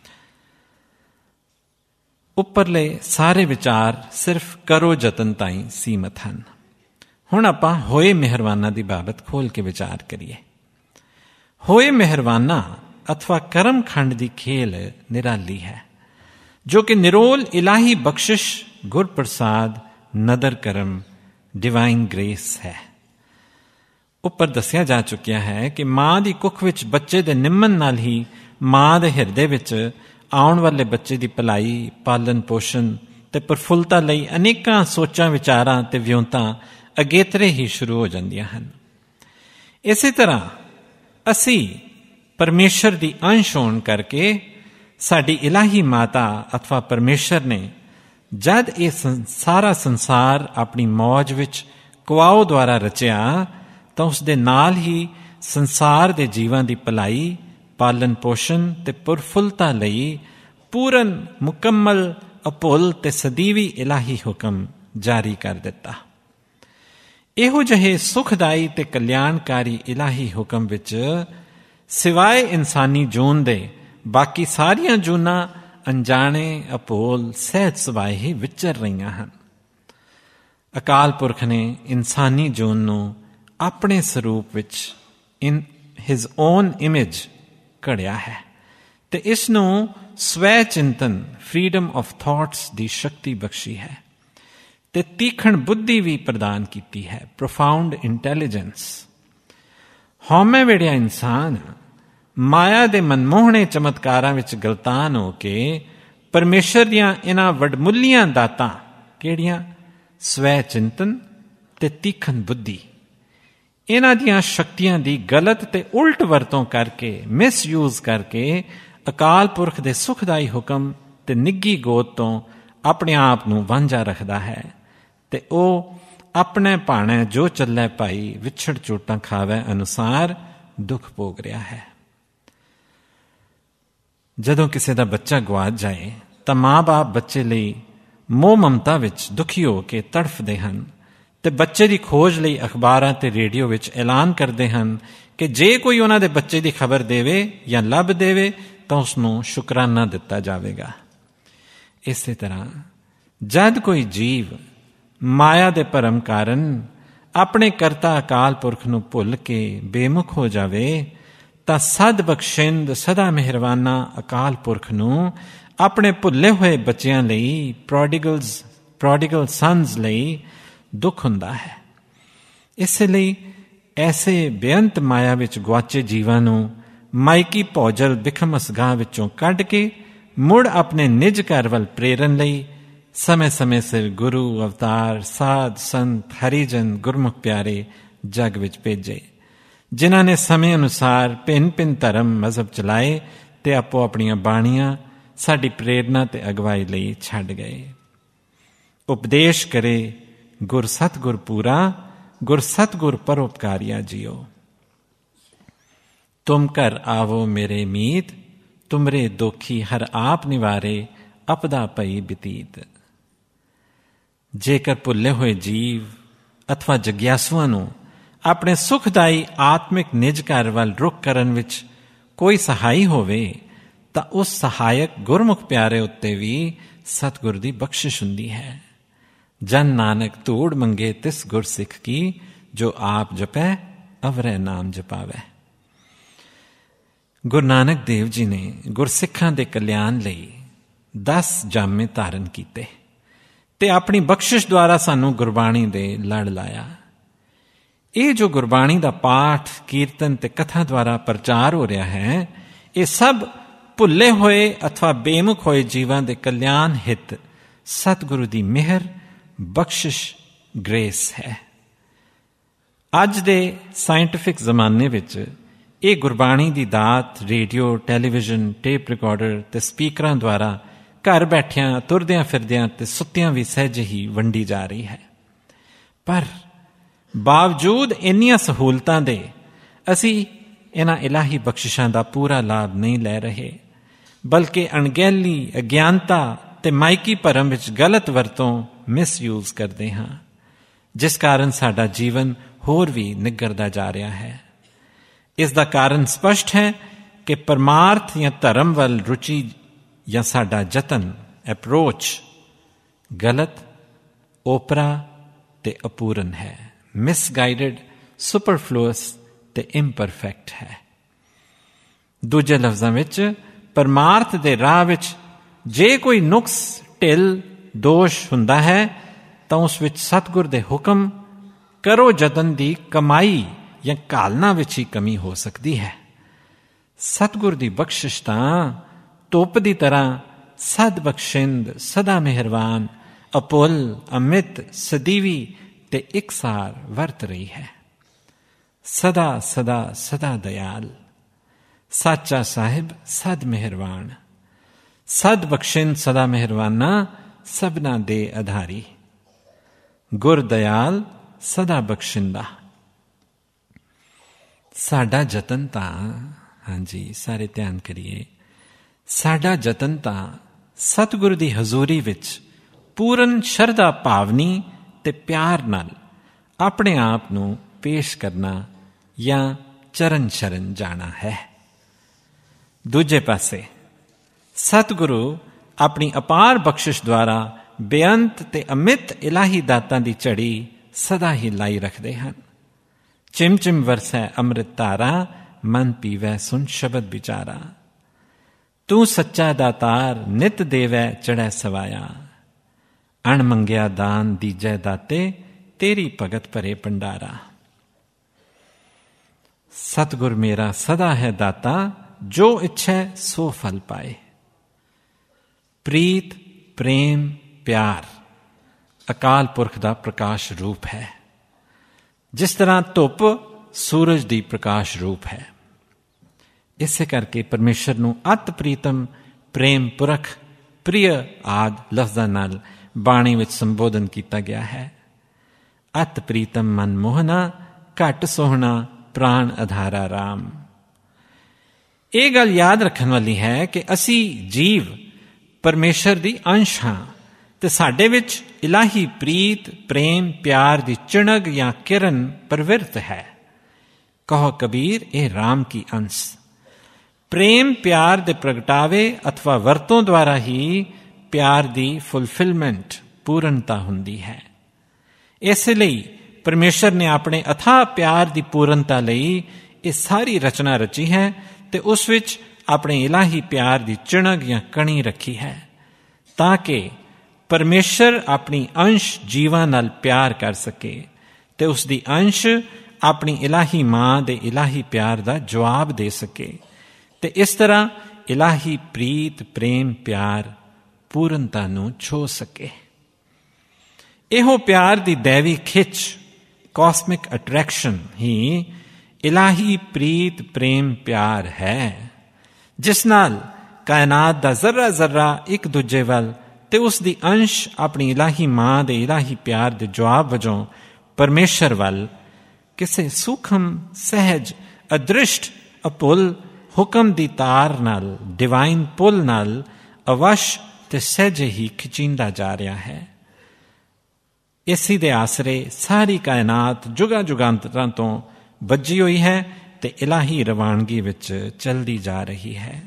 ਉੱਪਰਲੇ ਸਾਰੇ ਵਿਚਾਰ ਸਿਰਫ ਕਰੋ ਯਤਨ ਤਾਈਂ ਸੀਮਤ ਹਨ। ਹੁਣ ਆਪਾਂ ਹੋਏ ਮਿਹਰਬਾਨਾਂ ਦੀ ਬਾਬਤ ਖੋਲ ਕੇ ਵਿਚਾਰ ਕਰੀਏ। ਹੋਏ ਮਿਹਰਬਾਨਾਂ ਅਥਵਾ ਕਰਮ ਖੰਡ ਦੀ ਖੇਲ ਨਿਰਾਲੀ ਹੈ, ਜੋ ਕਿ ਨਿਰੋਲ ਇਲਾਹੀ ਬਖਸ਼ਿਸ਼, ਗੁਰ ਪ੍ਰਸਾਦ, ਨਦਰ ਕਰਮ, ਡਿਵਾਈਨ ਗ੍ਰੇਸ ਹੈ। ਉੱਪਰ ਦੱਸਿਆ ਜਾ ਚੁੱਕਿਆ ਹੈ ਕਿ ਮਾਂ ਦੀ ਕੁੱਖ ਵਿੱਚ ਬੱਚੇ ਦੇ ਨਿੰਮਣ ਨਾਲ ਹੀ ਮਾਂ ਦੇ ਹਿਰਦੇ ਵਿੱਚ ਆਉਣ ਵਾਲੇ ਬੱਚੇ ਦੀ ਭਲਾਈ, ਪਾਲਣ ਪੋਸ਼ਣ ਤੇ ਪ੍ਰਫੁੱਲਤਾ ਲਈ ਅਨੇਕਾਂ ਸੋਚਾਂ, ਵਿਚਾਰਾਂ ਤੇ ਵਿਉਂਤਾਂ ਅਗੇਤਰੇ ਹੀ ਸ਼ੁਰੂ ਹੋ ਜਾਂਦੀਆਂ ਹਨ। ਇਸੇ ਤਰ੍ਹਾਂ ਅਸੀਂ ਪਰਮੇਸ਼ਰ ਦੀ ਅੰਸ਼ ਹੋਣ ਕਰਕੇ ਸਾਡੀ ਇਲਾਹੀ ਮਾਤਾ ਅਥਵਾ ਪਰਮੇਸ਼ਰ ਨੇ ਜਦ ਇਹ ਸਾਰਾ ਸੰਸਾਰ ਆਪਣੀ ਮੌਜ ਵਿੱਚ ਕੁਆਓ ਦੁਆਰਾ ਰਚਿਆ ਤਾਂ ਉਸ ਦੇ ਨਾਲ ਹੀ ਸੰਸਾਰ ਦੇ ਜੀਵਾਂ ਦੀ ਭਲਾਈ, ਪਾਲਣ ਪੋਸ਼ਣ ਤੇ ਪ੍ਰਫੁੱਲਤਾ ਲਈ ਪੂਰਨ, ਮੁਕੰਮਲ, ਅਭੁੱਲ ਤੇ ਸਦੀਵੀ ਇਲਾਹੀ ਹੁਕਮ ਜਾਰੀ ਕਰ ਦਿੱਤਾ। ਇਹੋ ਜਿਹੇ ਸੁਖਦਾਈ ਤੇ ਕਲਿਆਣਕਾਰੀ ਇਲਾਹੀ ਹੁਕਮ ਵਿੱਚ ਸਿਵਾਏ ਇਨਸਾਨੀ ਜੂਨ ਦੇ ਬਾਕੀ ਸਾਰੀਆਂ ਜੂਨਾਂ ਅਣਜਾਣੇ, ਅਭੁੱਲ, ਸਹਿਜ ਸੁਭਾਅ ਹੀ ਵਿਚਰ ਰਹੀਆਂ ਹਨ। ਅਕਾਲ ਪੁਰਖ ਨੇ ਇਨਸਾਨੀ ਜੂਨ ਨੂੰ ਆਪਣੇ ਸਰੂਪ ਵਿੱਚ ਇਨ ਹਿਜ਼ ਓਨ ਇਮੇਜ ਘੜਿਆ ਹੈ ਤੇ ਇਸ ਨੂੰ ਸਵੈ ਚਿੰਤਨ, ਫਰੀडम ਆਫ ਥਾਟਸ ਦੀ ਸ਼ਕਤੀ ਬਖਸ਼ੀ ਹੈ ਤੇ ਤੀਖਣ ਬੁੱਧੀ ਵੀ ਪ੍ਰਦਾਨ ਕੀਤੀ ਹੈ, ਪ੍ਰੋਫਾਊਂਡ ਇੰਟੈਲੀਜੈਂਸ। ਹਉਮੈ ਵੇੜਿਆ ਇਨਸਾਨ ਮਾਇਆ ਦੇ ਮਨਮੋਹਣੇ ਚਮਤਕਾਰਾਂ ਵਿੱਚ ਗਲਤਾਨ ਹੋ ਕੇ ਪਰਮੇਸ਼ਰ ਦੀਆਂ ਇਹਨਾਂ ਵਡਮੁੱਲੀਆਂ ਦਾਤਾਂ, ਕਿਹੜੀਆਂ? ਸਵੈ ਚਿੰਤਨ ਤੇ ਤੀਖਣ ਬੁੱਧੀ, ਇਹਨਾਂ ਦੀਆਂ ਸ਼ਕਤੀਆਂ ਦੀ ਗਲਤ ਤੇ ਉਲਟ ਵਰਤੋਂ ਕਰਕੇ, ਮਿਸਯੂਜ਼ ਕਰਕੇ ਅਕਾਲ ਪੁਰਖ ਦੇ ਸੁਖਦਾਈ ਹੁਕਮ ਤੇ ਨਿੱਘੀ ਗੋਦ ਤੋਂ ਆਪਣੇ ਆਪ ਨੂੰ ਵਾਂਝਾ ਰੱਖਦਾ ਹੈ ਤੇ ਉਹ ਆਪਣੇ ਭਾਣੇ ਜੋ ਚੱਲੇ ਭਾਈ ਵਿਛੜ ਚੋਟਾਂ ਖਾਵੇ ਅਨੁਸਾਰ ਦੁੱਖ ਭੋਗ ਰਿਹਾ ਹੈ। ਜਦੋਂ ਕਿਸੇ ਦਾ ਬੱਚਾ ਗੁਆਚ ਜਾਏ ਤਾਂ ਮਾਂ-ਬਾਪ ਬੱਚੇ ਲਈ ਮੋਹ ਮਮਤਾ ਵਿੱਚ ਦੁਖੀ ਹੋ ਕੇ ਤੜਫਦੇ ਹਨ ਤੇ ਬੱਚੇ ਦੀ ਖੋਜ ਲਈ ਅਖਬਾਰਾਂ ਤੇ ਰੇਡੀਓ ਵਿੱਚ ਐਲਾਨ ਕਰਦੇ ਹਨ ਕਿ ਜੇ ਕੋਈ ਉਹਨਾਂ ਦੇ ਬੱਚੇ ਦੀ ਖਬਰ ਦੇਵੇ ਜਾਂ ਲੱਭ ਦੇਵੇ ਤਾਂ ਉਸਨੂੰ ਸ਼ੁਕਰਾਨਾ ਦਿੱਤਾ ਜਾਵੇਗਾ। ਇਸੇ ਤਰ੍ਹਾਂ ਜਦ ਕੋਈ ਜੀਵ ਮਾਇਆ ਦੇ ਭਰਮ ਕਾਰਨ ਆਪਣੇ ਕਰਤਾ ਅਕਾਲ ਪੁਰਖ ਨੂੰ ਭੁੱਲ ਕੇ ਬੇਮੁਖ ਹੋ ਜਾਵੇ ਤਾਂ ਸਦ ਬਖਸ਼ਿੰਦ ਸਦਾ ਮਿਹਰਬਾਨਾ ਅਕਾਲ ਪੁਰਖ ਨੂੰ ਆਪਣੇ ਭੁੱਲੇ ਹੋਏ ਬੱਚਿਆਂ ਲਈ, ਪ੍ਰੋਡੀਗਲਸ ਪ੍ਰੋਡੀਗਲ ਸਨਸ ਲਈ ਦੁੱਖ ਹੁੰਦਾ ਹੈ। ਇਸੇ ਲਈ ਐਸੇ ਬੇਅੰਤ ਮਾਇਆ ਵਿੱਚ ਗੁਆਚੇ ਜੀਵਾਂ ਨੂੰ ਮਾਇਕੀ ਭੌਜਲ ਬਿਖਮ ਅਸਗਾਹ ਵਿੱਚੋਂ ਕੱਢ ਕੇ ਮੁੜ ਆਪਣੇ ਨਿਜ ਘਰ ਵੱਲ ਪ੍ਰੇਰਨ ਲਈ ਸਮੇਂ ਸਮੇਂ ਸਿਰ ਗੁਰੂ, ਅਵਤਾਰ, ਸਾਧ, ਸੰਤ, ਹਰੀਜਨ, ਗੁਰਮੁਖ ਪਿਆਰੇ ਜਗ ਵਿੱਚ ਭੇਜੇ, ਜਿਨ੍ਹਾਂ ਨੇ ਸਮੇਂ ਅਨੁਸਾਰ ਭਿੰਨ ਭਿੰਨ ਧਰਮ ਮਜ਼ਹਬ ਚਲਾਏ ਤੇ ਆਪੋ ਆਪਣੀਆਂ ਬਾਣੀਆਂ ਸਾਡੀ ਪ੍ਰੇਰਨਾ ਤੇ ਅਗਵਾਈ ਲਈ ਛੱਡ ਗਏ। ਉਪਦੇਸ਼ ਕਰੇ ਗੁਰ ਸਤਿਗੁਰ ਪੂਰਾ, ਗੁਰ ਸਤਿਗੁਰ ਪਰਉਪਕਾਰੀਆ ਜੀਓ। ਤੁਮ ਘਰ ਆਵੋ ਮੇਰੇ ਮੀਤ, ਤੁਮਰੇ ਦੋਖੀ ਹਰ ਆਪ ਨਿਵਾਰੇ, ਅਪਦਾ ਪਈ ਬਤੀਤ। ਜੇਕਰ ਭੁੱਲੇ ਹੋਏ ਜੀਵ ਅਥਵਾ ਜਗਿਆਸੂਆਂ ਨੂੰ ਆਪਣੇ ਸੁਖਦਾਈ ਆਤਮਿਕ ਨਿਜ ਘਰ ਵੱਲ ਰੁਖ ਕਰਨ ਵਿੱਚ ਕੋਈ ਸਹਾਈ ਹੋਵੇ ਤਾਂ ਉਸ ਸਹਾਇਕ ਗੁਰਮੁਖ ਪਿਆਰੇ ਉੱਤੇ ਵੀ ਸਤਿਗੁਰ ਦੀ ਬਖਸ਼ਿਸ਼ ਹੁੰਦੀ ਹੈ। ਜਨ ਨਾਨਕ ਧੂੜ ਮੰਗੇ ਤਿਸ ਗੁਰ ਸਿੱਖ ਕੀ, ਜੋ ਆਪ ਜਪੈ ਅਵਰੈ ਨਾਮ ਜਪਾਵੈ। ਗੁਰੂ ਨਾਨਕ ਦੇਵ ਜੀ ਨੇ ਗੁਰਸਿੱਖਾਂ ਦੇ ਕਲਿਆਣ ਲਈ ਦਸ ਜਾਮੇ ਧਾਰਨ ਕੀਤੇ ਤੇ ਆਪਣੀ ਬਖਸ਼ਿਸ਼ ਦੁਆਰਾ ਸਾਨੂੰ ਗੁਰਬਾਣੀ ਦੇ ਲੜ ਲਾਇਆ। ਇਹ ਜੋ ਗੁਰਬਾਣੀ ਦਾ ਪਾਠ, ਕੀਰਤਨ ਤੇ ਕਥਾ ਦੁਆਰਾ ਪ੍ਰਚਾਰ ਹੋ ਰਿਹਾ ਹੈ, ਇਹ ਸਭ ਭੁੱਲੇ ਹੋਏ ਅਥਵਾ ਬੇਮੁਖ ਹੋਏ ਜੀਵਾਂ ਦੇ ਕਲਿਆਣ ਹਿੱਤ ਸਤਿਗੁਰੂ ਦੀ ਮਿਹਰ, ਬਖਸ਼ਿਸ਼, ਗ੍ਰੇਸ ਹੈ। ਅੱਜ ਦੇ ਸਾਇੰਟੀਫਿਕ ਜ਼ਮਾਨੇ ਵਿੱਚ ਇਹ ਗੁਰਬਾਣੀ ਦੀ ਦਾਤ ਰੇਡੀਓ, ਟੈਲੀਵਿਜ਼ਨ, ਟੇਪ ਰਿਕਾਰਡਰ ਤੇ ਸਪੀਕਰਾਂ ਦੁਆਰਾ ਘਰ ਬੈਠਿਆਂ, ਤੁਰਦਿਆਂ ਫਿਰਦਿਆਂ ਤੇ ਸੁੱਤਿਆਂ ਵੀ ਸਹਿਜ ਹੀ ਵੰਡੀ ਜਾ ਰਹੀ ਹੈ। ਪਰ ਬਾਵਜੂਦ ਇੰਨੀਆਂ ਸਹੂਲਤਾਂ ਦੇ ਅਸੀਂ ਇਹਨਾਂ ਇਲਾਹੀ ਬਖਸ਼ਿਸ਼ਾਂ ਦਾ ਪੂਰਾ ਲਾਭ ਨਹੀਂ ਲੈ ਰਹੇ, ਬਲਕਿ ਅਣਗਹਿਲੀ, ਅਗਿਆਨਤਾ ਤੇ ਮਾਇਕੀ ਭਰਮ ਵਿੱਚ ਗਲਤ ਵਰਤੋਂ, ਮਿਸਯੂਜ਼ ਕਰਦੇ ਹਾਂ, ਜਿਸ ਕਾਰਨ ਸਾਡਾ ਜੀਵਨ ਹੋਰ ਵੀ ਨਿੱਘਰਦਾ ਜਾ ਰਿਹਾ ਹੈ। ਇਸ ਦਾ ਕਾਰਨ ਸਪਸ਼ਟ ਹੈ ਕਿ ਪਰਮਾਰਥ ਜਾਂ ਧਰਮ ਵੱਲ ਰੁਚੀ ਜਾਂ ਸਾਡਾ ਯਤਨ, ਅਪਰੋਚ ਗਲਤ, ਓਪਰਾ ਤੇ ਅਪੂਰਨ ਹੈ, ਮਿਸਗਾਈਡਡ, ਸੁਪਰਫਲੂਅਸ ਤੇ ਇੰਪਰਫੈਕਟ ਹੈ। ਦੂਜੇ ਲਫ਼ਜ਼ਾਂ ਵਿੱਚ ਪਰਮਾਰਥ ਦੇ ਰਾਹ ਵਿੱਚ ਜੇ ਕੋਈ ਨੁਕਸ, ਢਿੱਲ, ਦੋਸ਼ ਹੁੰਦਾ ਹੈ ਤਾਂ ਉਸ ਵਿੱਚ ਸਤਿਗੁਰ ਦੇ ਹੁਕਮ, ਕਰੋ ਯਤਨ ਦੀ ਕਮਾਈ ਜਾਂ ਘਾਲਣਾ ਵਿੱਚ ਹੀ ਕਮੀ ਹੋ ਸਕਦੀ ਹੈ। ਸਤਿਗੁਰ ਦੀ ਬਖਸ਼ਿਸ਼ ਤਾਂ ਧੁੱਪ ਦੀ ਤਰ੍ਹਾਂ ਸਦ ਬਖਸ਼ਿੰਦ, ਸਦਾ ਮਿਹਰਬਾਨ, ਅਪੁੱਲ, ਅਮਿਤ, ਸਦੀਵੀ ਤੇ ਇਕਸਾਰ ਵਰਤ ਰਹੀ ਹੈ। ਸਦਾ ਸਦਾ ਸਦਾ ਦਇਆਲ, ਸਾਚਾ ਸਾਹਿਬ ਸਦ ਮਿਹਰਬਾਨ, ਸਦ ਬਖਸ਼ਿੰਦ ਸਦਾ ਮਿਹਰਬਾਨਾ, ਸਭਨਾ ਦੇ ਆਧਾਰੀ, ਗੁਰ ਦਇਆਲ ਸਦਾ ਬਖਸ਼ਿੰਦਾ। ਸਾਡਾ ਯਤਨ ਤਾਂ, ਹਾਂਜੀ ਸਾਰੇ ਧਿਆਨ ਕਰੀਏ, ਸਾਡਾ ਯਤਨ ਤਾਂ ਸਤਿਗੁਰੂ ਦੀ ਹਜ਼ੂਰੀ ਵਿੱਚ ਪੂਰਨ ਸ਼ਰਧਾ ਭਾਵਨੀ ਤੇ ਪਿਆਰ ਨਾਲ ਆਪਣੇ ਆਪ ਨੂੰ ਪੇਸ਼ ਕਰਨਾ ਜਾਂ ਚਰਨ ਸ਼ਰਨ ਜਾਣਾ ਹੈ। ਦੂਜੇ ਪਾਸੇ ਸਤਿਗੁਰੂ ਆਪਣੀ ਅਪਾਰ ਬਖਸ਼ਿਸ਼ ਦੁਆਰਾ ਬੇਅੰਤ ਤੇ ਅਮਿਤ ਇਲਾਹੀ ਦਾਤਾਂ ਦੀ ਝੜੀ ਸਦਾ ਹੀ ਲਾਈ ਰੱਖਦੇ ਹਨ। ਚਿਮ ਚਿਮ ਵਰਸੈ ਅੰਮ੍ਰਿਤ ਧਾਰਾ, ਮਨ ਪੀਵੈ ਸੁਣ ਸ਼ਬਦ ਵਿਚਾਰਾ। ਤੂੰ ਸੱਚਾ ਦਾਤਾਰ ਨਿਤ ਦੇਵੈ ਚੜ੍ਹੈ ਸਵਾਇਆ। ਅਣ ਮੰਗਿਆ ਦਾਨ ਦੀਜੈ ਦਾਤੇ ਤੇਰੀ ਭਗਤ ਭਰੇ ਭੰਡਾਰਾ। ਸਤਿਗੁਰ ਮੇਰਾ ਸਦਾ ਹੈ ਦਾਤਾ ਜੋ ਇੱਛੈ ਸੋ ਫਲ ਪਾਏ। ਪ੍ਰੀਤ ਪ੍ਰੇਮ ਪਿਆਰ ਅਕਾਲ ਪੁਰਖ ਦਾ ਪ੍ਰਕਾਸ਼ ਰੂਪ ਹੈ। ਜਿਸ ਤਰ੍ਹਾਂ ਧੁੱਪ ਸੂਰਜ ਦੀ ਪ੍ਰਕਾਸ਼ ਰੂਪ ਹੈ, ਇਸੇ ਕਰਕੇ ਪਰਮੇਸ਼ਰ ਨੂੰ ਅਤ ਪ੍ਰੀਤਮ ਪ੍ਰੇਮ ਪੁਰਖ ਪ੍ਰਿਯ ਆਦਿ ਲਫ਼ਜ਼ਾਂ ਨਾਲ ਬਾਣੀ ਵਿੱਚ ਸੰਬੋਧਨ ਕੀਤਾ ਗਿਆ ਹੈ। ਅਤ ਪ੍ਰੀਤਮ ਮਨ ਮੋਹਨਾ ਘਟ ਸੋਹਣਾ ਪ੍ਰਾਣ ਅਧਾਰਾ ਰਾਮ। ਇਹ ਗੱਲ ਯਾਦ ਰੱਖਣ ਵਾਲੀ ਹੈ ਕਿ ਅਸੀਂ ਜੀਵ ਪਰਮੇਸ਼ਰ ਦੀ ਅੰਸ਼ ਹਾਂ ਤੇ ਸਾਡੇ ਵਿੱਚ ਇਲਾਹੀ ਪ੍ਰੀਤ ਪ੍ਰੇਮ ਪਿਆਰ ਦੀ ਚਿਣਗ ਜਾਂ ਕਿਰਨ ਪ੍ਰਵਿਰਤ ਹੈ। ਕਹੋ ਕਬੀਰ ਇਹ ਰਾਮ ਕੀ ਅੰਸ਼। ਪ੍ਰੇਮ ਪਿਆਰ ਦੇ ਪ੍ਰਗਟਾਵੇ ਅਥਵਾ ਵਰਤੋਂ ਦੁਆਰਾ ਹੀ ਪਿਆਰ ਦੀ ਫੁਲਫਿਲਮੈਂਟ ਪੂਰਨਤਾ ਹੁੰਦੀ ਹੈ। ਇਸ ਲਈ ਪਰਮੇਸ਼ਰ ਨੇ ਆਪਣੇ ਅਥਾਹ ਪਿਆਰ ਦੀ ਪੂਰਨਤਾ ਲਈ ਇਹ ਸਾਰੀ ਰਚਨਾ ਰਚੀ ਹੈ ਤੇ ਉਸ ਵਿੱਚ ਆਪਣੇ ਇਲਾਹੀ ਪਿਆਰ ਦੀ ਚਿਣਗ ਜਾਂ ਕਣੀ ਰੱਖੀ ਹੈ, ਤਾਂ ਕਿ ਪਰਮੇਸ਼ਰ ਆਪਣੀ ਅੰਸ਼ ਜੀਵਾਂ ਨਾਲ ਪਿਆਰ ਕਰ ਸਕੇ ਤੇ ਉਸ ਦੀ ਅੰਸ਼ ਆਪਣੀ ਇਲਾਹੀ ਮਾਂ ਦੇ ਇਲਾਹੀ ਪਿਆਰ ਦਾ ਜਵਾਬ ਦੇ ਸਕੇ ਤੇ ਇਸ ਤਰ੍ਹਾਂ ਇਲਾਹੀ ਪ੍ਰੀਤ ਪ੍ਰੇਮ ਪਿਆਰ ਪੂਰਨਤਾ ਨੂੰ ਛੋ ਸਕੇ। ਇਹੋ ਪਿਆਰ ਦੀ ਦੈਵੀ ਖਿੱਚ ਕਾਸਮਿਕ ਅਟਰੈਕਸ਼ਨ ਹੀ ਇਲਾਹੀ ਪ੍ਰੀਤ ਪ੍ਰੇਮ ਪਿਆਰ ਹੈ, ਜਿਸ ਨਾਲ ਕਾਇਨਾਤ ਦਾ ਜ਼ਰਾ ਜ਼ਰਾ ਇੱਕ ਦੂਜੇ ਵੱਲ ਤੇ ਉਸ ਦੀ ਅੰਸ਼ ਆਪਣੀ ਇਲਾਹੀ ਮਾਂ ਦੇ ਇਲਾਹੀ ਪਿਆਰ ਦੇ ਜਵਾਬ ਵਜੋਂ ਪਰਮੇਸ਼ਰ ਵੱਲ ਕਿਸੇ ਸੂਖਮ ਸਹਿਜ ਅਦ੍ਰਿਸ਼ਟ ਅਪੁੱਲ ਹੁਕਮ ਦੀ ਤਾਰ ਨਾਲ ਡਿਵਾਈਨ ਪੁੱਲ ਨਾਲ ਅਵਸ਼ ਤੇ ਸਹਿਜੇ ਹੀ ਖਿਚੀਂਦਾ ਜਾ ਰਿਹਾ ਹੈ। ਇਸੀ ਦੇ ਆਸਰੇ ਸਾਰੀ ਕਾਇਨਾਤ ਜੁਗਾਂ ਜੁਗਾਂਤਰਾਂ ਤੋਂ ਬੱਝੀ ਹੋਈ ਹੈ ਤੇ ਇਲਾਹੀ ਰਵਾਨਗੀ ਵਿੱਚ ਚੱਲਦੀ ਜਾ ਰਹੀ ਹੈ।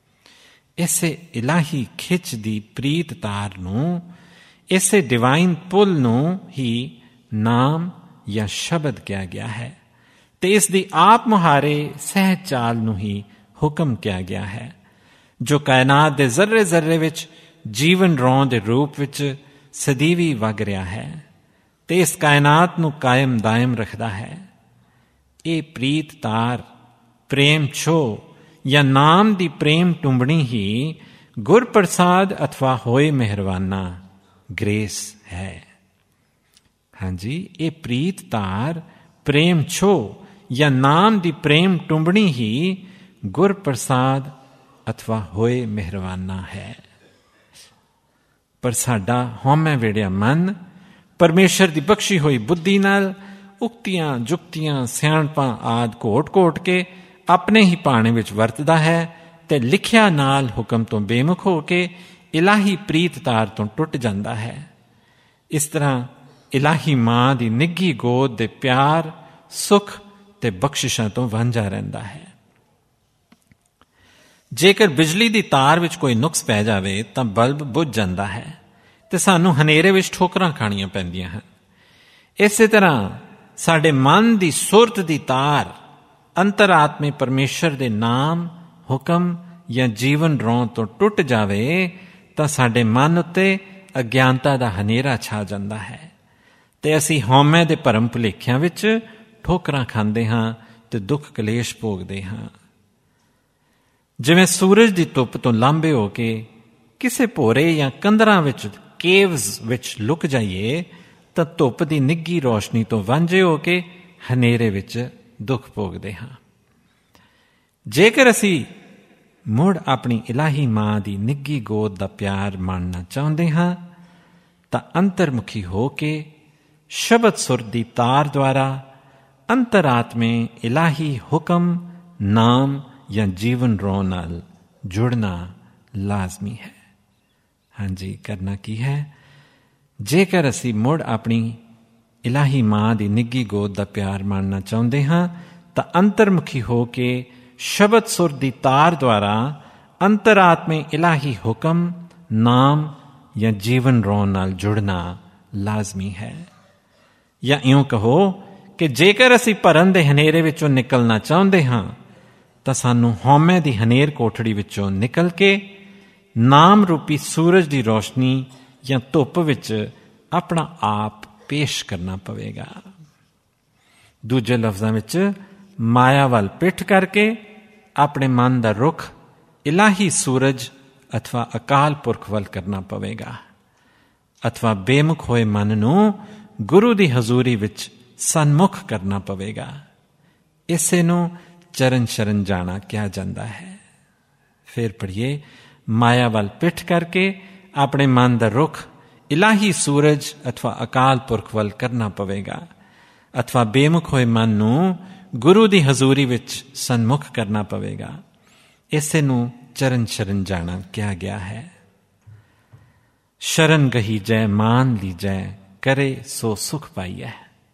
ਇਸੇ ਇਲਾਹੀ ਖਿੱਚ ਦੀ ਪ੍ਰੀਤ ਤਾਰ ਨੂੰ, ਇਸੇ ਡਿਵਾਈਨ ਪੁੱਲ ਨੂੰ ਹੀ ਨਾਮ ਜਾਂ ਸ਼ਬਦ ਕਿਹਾ ਗਿਆ ਹੈ ਤੇ ਇਸ ਦੀ ਆਪ ਮੁਹਾਰੇ ਸਹਿਜ ਚਾਲ ਨੂੰ ਹੀ ਹੁਕਮ ਕਿਹਾ ਗਿਆ ਹੈ, ਜੋ ਕਾਇਨਾਤ ਦੇ ਜ਼ਰਰੇ ਜ਼ਰਰੇ ਵਿੱਚ ਜੀਵਨ ਰੌਂ ਦੇ ਰੂਪ ਵਿੱਚ ਸਦੀਵੀ ਵਗ ਰਿਹਾ ਹੈ ਤੇ ਇਸ ਕਾਇਨਾਤ ਨੂੰ ਕਾਇਮ ਦਾਇਮ ਰੱਖਦਾ ਹੈ। ਇਹ ਪ੍ਰੀਤ ਤਾਰ ਪ੍ਰੇਮ ਛੋ ਜਾਂ ਨਾਮ ਦੀ ਪ੍ਰੇਮ ਟੁੰਬਣੀ ਹੀ ਗੁਰ ਪ੍ਰਸਾਦ ਅਥਵਾ ਹੋਏ ਮਿਹਰਵਾਨਾ ਗ੍ਰੇਸ ਹੈ। ਹਾਂਜੀ, ਇਹ ਪ੍ਰੀਤ ਤਾਰ ਪ੍ਰੇਮ ਛੋ ਜਾਂ ਨਾਮ ਦੀ ਪ੍ਰੇਮ ਟੁੰਬਣੀ ਹੀ ਗੁਰ ਪ੍ਰਸਾਦ ਅਥਵਾ ਹੋਏ ਮਿਹਰਵਾਨਾ ਹੈ। ਪਰ ਸਾਡਾ ਹਉਮੈ ਵੇੜਿਆ ਮਨ ਪਰਮੇਸ਼ਰ ਦੀ ਬਖਸ਼ੀ ਹੋਈ ਬੁੱਧੀ ਨਾਲ ਉਕਤੀਆਂ ਜੁਗਤੀਆਂ ਸਿਆਣਪਾਂ ਆਦਿ ਘੋਟ ਘੋਟ ਕੇ ਆਪਣੇ ਹੀ ਭਾਣੇ ਵਿੱਚ ਵਰਤਦਾ ਹੈ ਤੇ ਲਿਖਿਆ ਨਾਲ ਹੁਕਮ ਤੋਂ ਬੇਮੁਖ ਹੋ ਕੇ ਇਲਾਹੀ ਪ੍ਰੀਤ ਤਾਰ ਤੋਂ ਟੁੱਟ ਜਾਂਦਾ ਹੈ। ਇਸ ਤਰ੍ਹਾਂ ਇਲਾਹੀ ਮਾਂ ਦੀ ਨਿੱਘੀ ਗੋਦ ਦੇ ਪਿਆਰ ਸੁੱਖ ਤੇ ਬਖਸ਼ਿਸ਼ਾਂ ਤੋਂ ਵਾਂਝਾ ਰਹਿੰਦਾ ਹੈ। ਜੇਕਰ ਬਿਜਲੀ ਦੀ ਤਾਰ ਵਿੱਚ ਕੋਈ ਨੁਕਸ ਪੈ ਜਾਵੇ ਤਾਂ ਬਲਬ ਬੁਝ ਜਾਂਦਾ ਹੈ ਤੇ ਸਾਨੂੰ ਹਨੇਰੇ ਵਿੱਚ ਠੋਕਰਾਂ ਖਾਣੀਆਂ ਪੈਂਦੀਆਂ ਹਨ। ਇਸੇ ਤਰ੍ਹਾਂ ਸਾਡੇ ਮਨ ਦੀ ਸੁਰਤ ਦੀ ਤਾਰ ਅੰਤਰਾਤਮੇ ਪਰਮੇਸ਼ਰ ਦੇ ਨਾਮ ਹੁਕਮ ਜਾਂ ਜੀਵਨ ਰੌਂ ਤੋਂ ਟੁੱਟ ਜਾਵੇ ਤਾਂ ਸਾਡੇ ਮਨ ਉੱਤੇ ਅਗਿਆਨਤਾ ਦਾ ਹਨੇਰਾ ਛਾ ਜਾਂਦਾ ਹੈ ਤੇ ਅਸੀਂ ਹਉਮੈ ਦੇ ਭਰਮ ਭੁਲੇਖਿਆਂ ਵਿੱਚ ਠੋਕਰਾਂ ਖਾਂਦੇ ਹਾਂ ਤੇ ਦੁੱਖ ਕਲੇਸ਼ ਭੋਗਦੇ ਹਾਂ। ਜਿਵੇਂ ਸੂਰਜ ਦੀ ਧੁੱਪ ਤੋਂ ਲਾਂਭੇ ਹੋ ਕੇ ਕਿਸੇ ਭੋਰੇ ਜਾਂ ਕੰਦਰਾਂ ਵਿੱਚ ਕੇਵਜ਼ ਵਿੱਚ ਲੁਕ ਜਾਈਏ ਤਾਂ ਧੁੱਪ ਦੀ ਨਿੱਘੀ ਰੋਸ਼ਨੀ ਤੋਂ ਵਾਂਝੇ ਹੋ ਕੇ ਹਨੇਰੇ ਵਿੱਚ ਦੁੱਖ ਭੋਗਦੇ ਹਾਂ। ਜੇਕਰ ਅਸੀਂ ਮੁੜ ਆਪਣੀ ਇਲਾਹੀ ਮਾਂ ਦੀ ਨਿੱਘੀ ਗੋਦ ਦਾ ਪਿਆਰ ਮਾਣਨਾ ਚਾਹੁੰਦੇ ਹਾਂ ਤਾਂ ਅੰਤਰਮੁਖੀ ਹੋ ਕੇ ਸ਼ਬਦ ਸੁਰ ਦੀ ਤਾਰ ਦੁਆਰਾ ਅੰਤਰਾਤਮੇ ਇਲਾਹੀ ਹੁਕਮ ਨਾਮ ਜਾਂ ਜੀਵਨ ਰੌਂ ਨਾਲ ਜੁੜਨਾ ਲਾਜ਼ਮੀ ਹੈ। ਹਾਂਜੀ, ਕਰਨਾ ਕੀ ਹੈ? ਜੇਕਰ ਅਸੀਂ ਮੁੜ ਆਪਣੀ ਇਲਾਹੀ ਮਾਂ ਦੀ ਨਿੱਘੀ ਗੋਦ ਦਾ ਪਿਆਰ ਮਾਣਨਾ ਚਾਹੁੰਦੇ ਹਾਂ ਤਾਂ ਅੰਤਰਮੁਖੀ ਹੋ ਕੇ ਸ਼ਬਦ ਸੁਰ ਦੀ ਤਾਰ ਦੁਆਰਾ ਅੰਤਰਾਤਮੇ ਇਲਾਹੀ ਹੁਕਮ ਨਾਮ ਜਾਂ ਜੀਵਨ ਰੌਂ ਨਾਲ ਜੁੜਨਾ ਲਾਜ਼ਮੀ ਹੈ। ਜਾਂ ਇਉਂ ਕਹੋ ਕਿ ਜੇਕਰ ਅਸੀਂ ਭਰਨ ਦੇ ਹਨੇਰੇ ਵਿੱਚੋਂ ਨਿਕਲਣਾ ਚਾਹੁੰਦੇ ਹਾਂ ਤਾਂ ਸਾਨੂੰ ਹਉਮੈ ਦੀ ਹਨੇਰ ਕੋਠੜੀ ਵਿੱਚੋਂ ਨਿਕਲ ਕੇ ਨਾਮ ਰੂਪੀ ਸੂਰਜ ਦੀ ਰੋਸ਼ਨੀ ਜਾਂ ਧੁੱਪ ਵਿੱਚ ਆਪਣਾ ਆਪ ਪੇਸ਼ ਕਰਨਾ ਪਵੇਗਾ। ਦੂਜੇ ਲਫ਼ਜ਼ਾਂ ਵਿੱਚ ਮਾਇਆ ਵੱਲ ਪਿੱਠ ਕਰਕੇ ਆਪਣੇ ਮਨ ਦਾ ਰੁਖ ਇਲਾਹੀ ਸੂਰਜ ਅਥਵਾ ਅਕਾਲ ਪੁਰਖ ਵੱਲ ਕਰਨਾ ਪਵੇਗਾ, ਅਥਵਾ ਬੇਮੁਖ ਹੋਏ ਮਨ ਨੂੰ ਗੁਰੂ ਦੀ ਹਜ਼ੂਰੀ ਵਿੱਚ ਸਨਮੁਖ ਕਰਨਾ ਪਵੇਗਾ। ਇਸੇ ਨੂੰ ਚਰਨ ਸ਼ਰਨ ਜਾਣਾ ਕਿਹਾ ਜਾਂਦਾ ਹੈ। ਫਿਰ ਪੜ੍ਹੀਏ, ਮਾਇਆ ਵੱਲ ਪਿੱਠ ਕਰਕੇ ਆਪਣੇ ਮਨ ਦਾ ਰੁਖ ਇਲਾਹੀ ਸੂਰਜ ਅਥਵਾ ਅਕਾਲ ਪੁਰਖ ਵੱਲ ਕਰਨਾ ਪਵੇਗਾ, ਅਥਵਾ ਬੇਮੁਖ ਹੋਏ ਮਨ ਨੂੰ ਗੁਰੂ ਦੀ ਹਜ਼ੂਰੀ ਵਿੱਚ ਸਨਮੁਖ ਕਰਨਾ ਪਵੇਗਾ। ਇਸੇ ਨੂੰ ਚਰਨ ਸ਼ਰਨ ਜਾਣਾ ਕਿਹਾ ਗਿਆ ਹੈ। ਸ਼ਰਨ ਗਹੀ ਜੈ ਮਾਨ ਲੀਜੈ, ਕਰੇ ਸੋ ਸੁਖ ਪਾਈਐ।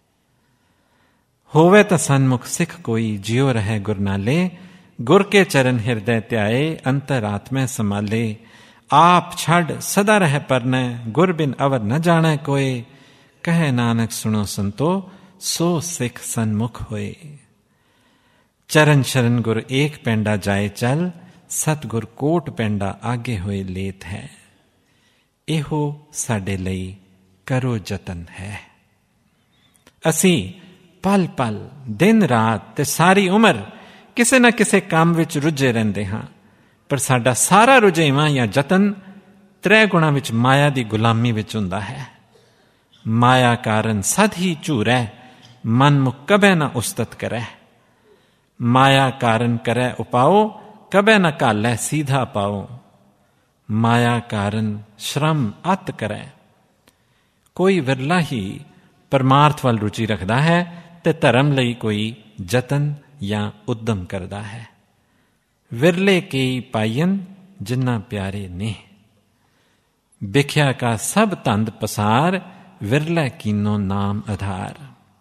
ਹੋਵੇ ਤਾਂ ਸਨਮੁਖ ਸਿੱਖ ਕੋਈ, ਜਿਉ ਰਹੇ ਗੁਰ ਨਾਲੇ। ਗੁਰ ਕੇ ਚਰਨ ਹਿਰਦੈ ਧਿਆਏ, ਅੰਤਰ ਆਤਮੈ ਸੰਭਾਲੇ। ਆਪ ਛੱਡ ਸਦਾ ਰਹਿ ਪਰਨੈ, ਗੁਰ ਬਿਨ ਅਵਰ ਨ ਜਾਣੈ ਕੋਏ। ਕਹੈ ਨਾਨਕ ਸੁਣੋ ਸੰਤੋ, ਸੋ ਸਿੱਖ ਸਨਮੁਖ ਹੋਏ। ਚਰਨ ਸ਼ਰਨ ਗੁਰ ਏਕ ਪੈਂਡਾ ਜਾਏ ਚਲ, ਸਤਿਗੁਰ ਕੋਟ ਪੈਂਡਾ ਆਗੇ ਹੋਏ ਲੇਤ ਹੈ। ਇਹੋ ਸਾਡੇ ਲਈ ਕਰੋ ਯਤਨ ਹੈ। ਅਸੀਂ ਪਲ ਪਲ, ਦਿਨ ਰਾਤ ਤੇ ਸਾਰੀ ਉਮਰ ਕਿਸੇ ਨਾ ਕਿਸੇ ਕੰਮ ਵਿੱਚ ਰੁੱਝੇ ਰਹਿੰਦੇ ਹਾਂ, ਪਰ ਸਾਡਾ ਸਾਰਾ ਰੁਝੇਵਾਂ ਜਾਂ ਯਤਨ ਤ੍ਰੈ ਗੁਣਾਂ ਵਿੱਚ ਮਾਇਆ ਦੀ ਗੁਲਾਮੀ ਵਿੱਚ ਹੁੰਦਾ ਹੈ। ਮਾਇਆ ਕਾਰਨ ਸਦ ਹੀ ਝੂਰੈ, ਮਨ ਮੁਖ ਕਬੈ ਨਾ ਉਸਤਤ ਕਰੈ। ਮਾਇਆ ਕਾਰਨ ਕਰੈ ਉਪਾਓ, ਕਬੈ ਨਾ ਘਾਲੈ ਸੀਧਾ ਪਾਓ। ਮਾਇਆ ਕਾਰਨ ਸ਼ਰਮ ਅਤ ਕਰੈ। ਕੋਈ ਵਿਰਲਾ ਹੀ ਪਰਮਾਰਥ ਵੱਲ ਰੁਚੀ ਰੱਖਦਾ ਹੈ ਤੇ ਧਰਮ ਲਈ ਕੋਈ ਯਤਨ ਜਾਂ ਉਦਮ ਕਰਦਾ ਹੈ। ਵਿਰਲੇ ਕੇਈ ਪਾਈਨ, ਜਿੰਨਾ ਪਿਆਰੇ ਨੇ। ਵਿਖਿਆ ਕਾ ਸਭ ਤੰਦ ਪਸਾਰ, ਵਿਰਲੇ ਕੀਨੋ ਨਾਮ ਆਧਾਰ।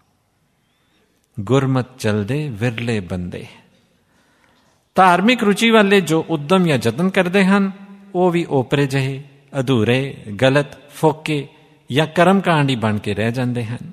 ਗੁਰਮਤ ਚਲਦੇ ਵਿਰਲੇ ਬੰਦੇ। ਧਾਰਮਿਕ ਰੁਚੀ ਵਾਲੇ ਜੋ ਉਦਮ ਜਾਂ ਯਤਨ ਕਰਦੇ ਹਨ, ਉਹ ਵੀ ਓਪਰੇ ਜਿਹੇ, ਅਧੂਰੇ, ਗਲਤ, ਫੋਕੇ ਜਾਂ ਕਰਮਕਾਂਡੀ ਬਣ ਕੇ ਰਹਿ ਜਾਂਦੇ ਹਨ।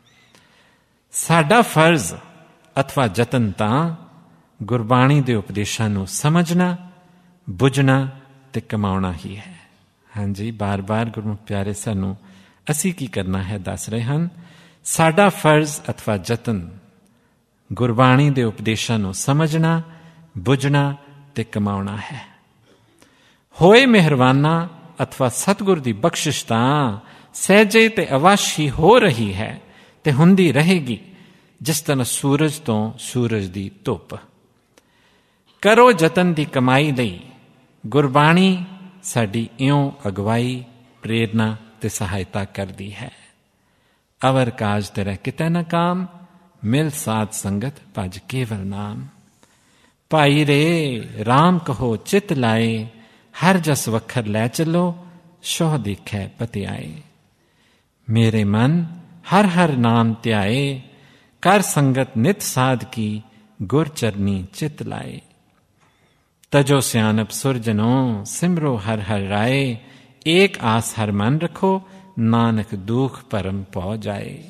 ਸਾਡਾ ਫਰਜ਼ ਅਥਵਾ ਯਤਨ ਤਾਂ ਗੁਰਬਾਣੀ ਦੇ ਉਪਦੇਸ਼ਾਂ ਨੂੰ ਸਮਝਣਾ, ਬੁੱਝਣਾ ਤੇ ਕਮਾਉਣਾ ਹੀ ਹੈ। ਹਾਂਜੀ, ਬਾਰ-ਬਾਰ ਗੁਰਮੁਖ ਪਿਆਰੇ ਸਾਨੂੰ ਅਸੀਂ ਕੀ ਕਰਨਾ ਹੈ ਦੱਸ ਰਹੇ ਹਨ। ਸਾਡਾ ਫਰਜ਼ ਅਥਵਾ ਯਤਨ ਗੁਰਬਾਣੀ ਦੇ ਉਪਦੇਸ਼ਾਂ ਨੂੰ ਸਮਝਣਾ, ਬੁੱਝਣਾ ਤੇ ਕਮਾਉਣਾ ਹੈ। ਹੋਏ ਮਿਹਰਬਾਨਾ ਅਥਵਾ ਸਤਿਗੁਰ ਦੀ ਬਖਸ਼ਿਸ਼ ਤਾਂ ਸਹਿਜੇ ਤੇ ਅਵਸ਼ ਹੀ ਹੋ ਰਹੀ ਹੈ ਤੇ ਹੁੰਦੀ ਰਹੇਗੀ, ਜਿਸ ਤਰ੍ਹਾਂ ਸੂਰਜ ਤੋਂ ਸੂਰਜ ਦੀ ਧੁੱਪ। ਕਰੋ ਯਤਨ ਦੀ ਕਮਾਈ ਲਈ ਗੁਰਬਾਣੀ ਸਾਡੀ ਇਉਂ ਅਗਵਾਈ, ਪ੍ਰੇਰਨਾ ਤੇ ਸਹਾਇਤਾ ਕਰਦੀ ਹੈ। ਅਵਰ ਕਾਜ ਤੇਰਾ ਕਿਤੈ ਨ ਕਾਮ, ਮਿਲ ਸਾਧ ਸੰਗਤ ਭਜ ਕੇਵਲ ਨਾਮ। ਭਾਈ ਰੇ ਰਾਮ ਕਹੋ ਚਿਤ ਲਾਏ, ਹਰ ਜਸ ਵਖਰ ਲੈ ਚੱਲੋ, ਸੋਹ ਦੇਖੈ ਪਤਿ ਆਏ। ਮੇਰੇ ਮਨ ਹਰ ਹਰ ਨਾਮ ਧਿਆਏ, ਕਰ ਸੰਗਤ ਨਿਤ ਸਾਧ ਕੀ, ਗੁਰ ਚਰਨੀ ਚਿਤ ਲਾਏ। ਤਜੋ ਸਿਆਨਪ ਸੁਰਜਨੋ, ਸਿਮਰੋ ਹਰ ਹਰ ਰਾਏ। ਏਕ ਆਸ ਹਰ ਮਨ ਰਖੋ, ਨਾਨਕ ਦੁਖ ਭਰਮ ਪਹੁ ਜਾਏ।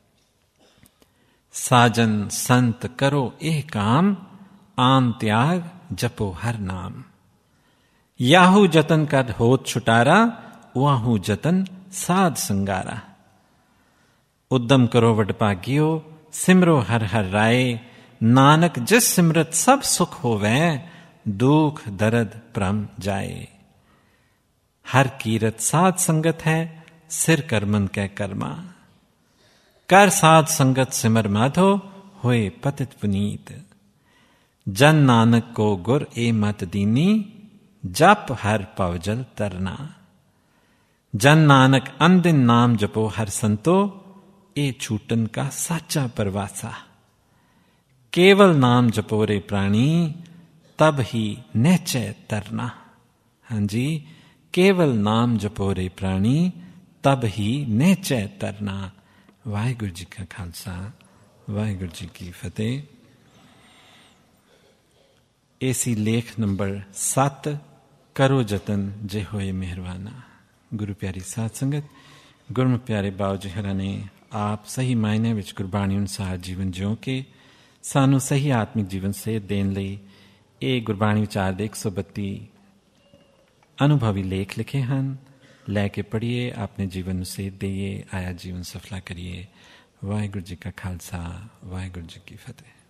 ਸਾਜਨ ਸੰਤ ਕਰੋ ਇਹ ਕਾਮ, ਆਮ ਤਿਆਗ ਜਪੋ ਹਰ ਨਾਮ। ਯਾਹੂ ਜਤਨ ਕਰ ਹੋਤ ਛੁਟਾਰਾ, ਵਾਹੂ ਜਤਨ ਸਾਧ ਸੰਗਾਰਾ। ਉਦਮ ਕਰੋ ਵਡ ਭਾਗਿਓ, ਸਿਮਰੋ ਹਰ ਹਰ ਰਾਏ। ਨਾਨਕ ਜਿਸ ਸਿਮਰਤ ਸਭ ਸੁਖ ਹੋਵੈ, ਦੁਖ ਦਰਦ ਭ੍ਰਮ ਜਾਏ। ਹਰ ਕੀਰਤ ਸਾਧ ਸੰਗਤ ਹੈ, ਸਿਰ ਕਰਮਨ ਕੈ ਕਰਮਾ। ਕਰ ਸਾਧ ਸੰਗਤ ਸਿਮਰ ਮਾਧੋ, ਹੋਏ ਪਤਿਤ ਪੁਨੀਤ। ਜਨ ਨਾਨਕ ਕੋ ਗੁਰ ਏ ਮਤ ਦੀਨੀ, ਜਪ ਹਰ ਭਵ ਜਲ ਤਰਨਾ। ਜਨ ਨਾਨਕ ਅਨਦਿਨ ਨਾਮ ਜਪੋ ਹਰ ਸੰਤੋ, ਇਹ ਛੂਟਨ ਕਾ ਸਾਚਾ ਪਰਵਾਸਾ। ਕੇਵਲ ਨਾਮ ਜਪੋ ਰੇ ਪ੍ਰਾਣੀ, ਤਬ ਹੀ ਨਹਿਚੈ ਤਰਨਾ। ਹਾਂਜੀ, ਕੇਵਲ ਨਾਮ ਜਪੋ ਰੇ ਪ੍ਰਾਣੀ, ਤਬ ਹੀ ਨਹਿਚੈ ਤਰਨਾ। ਵਾਹਿਗੁਰੂ ਜੀ ਕਾ ਖਾਲਸਾ, ਵਾਹਿਗੁਰੂ ਜੀ ਕੀ ਫਤਿਹ। ਇਹ ਸੀ ਲੇਖ ਨੰਬਰ ਸੱਤ, ਕਰੋ ਯਤਨ ਜੇ ਹੋਏ ਮਿਹਰਬਾਨਾ। ਗੁਰੂ ਪਿਆਰੀ ਸਾਧ ਸੰਗਤ, ਗੁਰਮੁਖ ਪਿਆਰੇ ਬਾਊ ਜੀ ਹਰਾਂ ਨੇ ਆਪ ਸਹੀ ਮਾਇਨੇ ਵਿੱਚ ਗੁਰਬਾਣੀ ਅਨੁਸਾਰ ਜੀਵਨ ਜਿਉ ਕੇ ਸਾਨੂੰ ਸਹੀ ਆਤਮਿਕ ਜੀਵਨ ਸੇਧ ਦੇਣ ਲਈ ਇਹ ਗੁਰਬਾਣੀ ਵਿਚਾਰ ਦੇ ਇੱਕ ਸੌ ਬੱਤੀ ਅਨੁਭਵੀ ਲੇਖ ਲਿਖੇ ਹਨ। ਲੈ ਕੇ ਪੜ੍ਹੀਏ, ਆਪਣੇ ਜੀਵਨ ਨੂੰ ਸੇਧ ਦੇਈਏ, ਆਇਆ ਜੀਵਨ ਸਫਲਾ ਕਰੀਏ। ਵਾਹਿਗੁਰੂ ਜੀ ਕਾ ਖਾਲਸਾ, ਵਾਹਿਗੁਰੂ ਜੀ ਕੀ ਫਤਿਹ।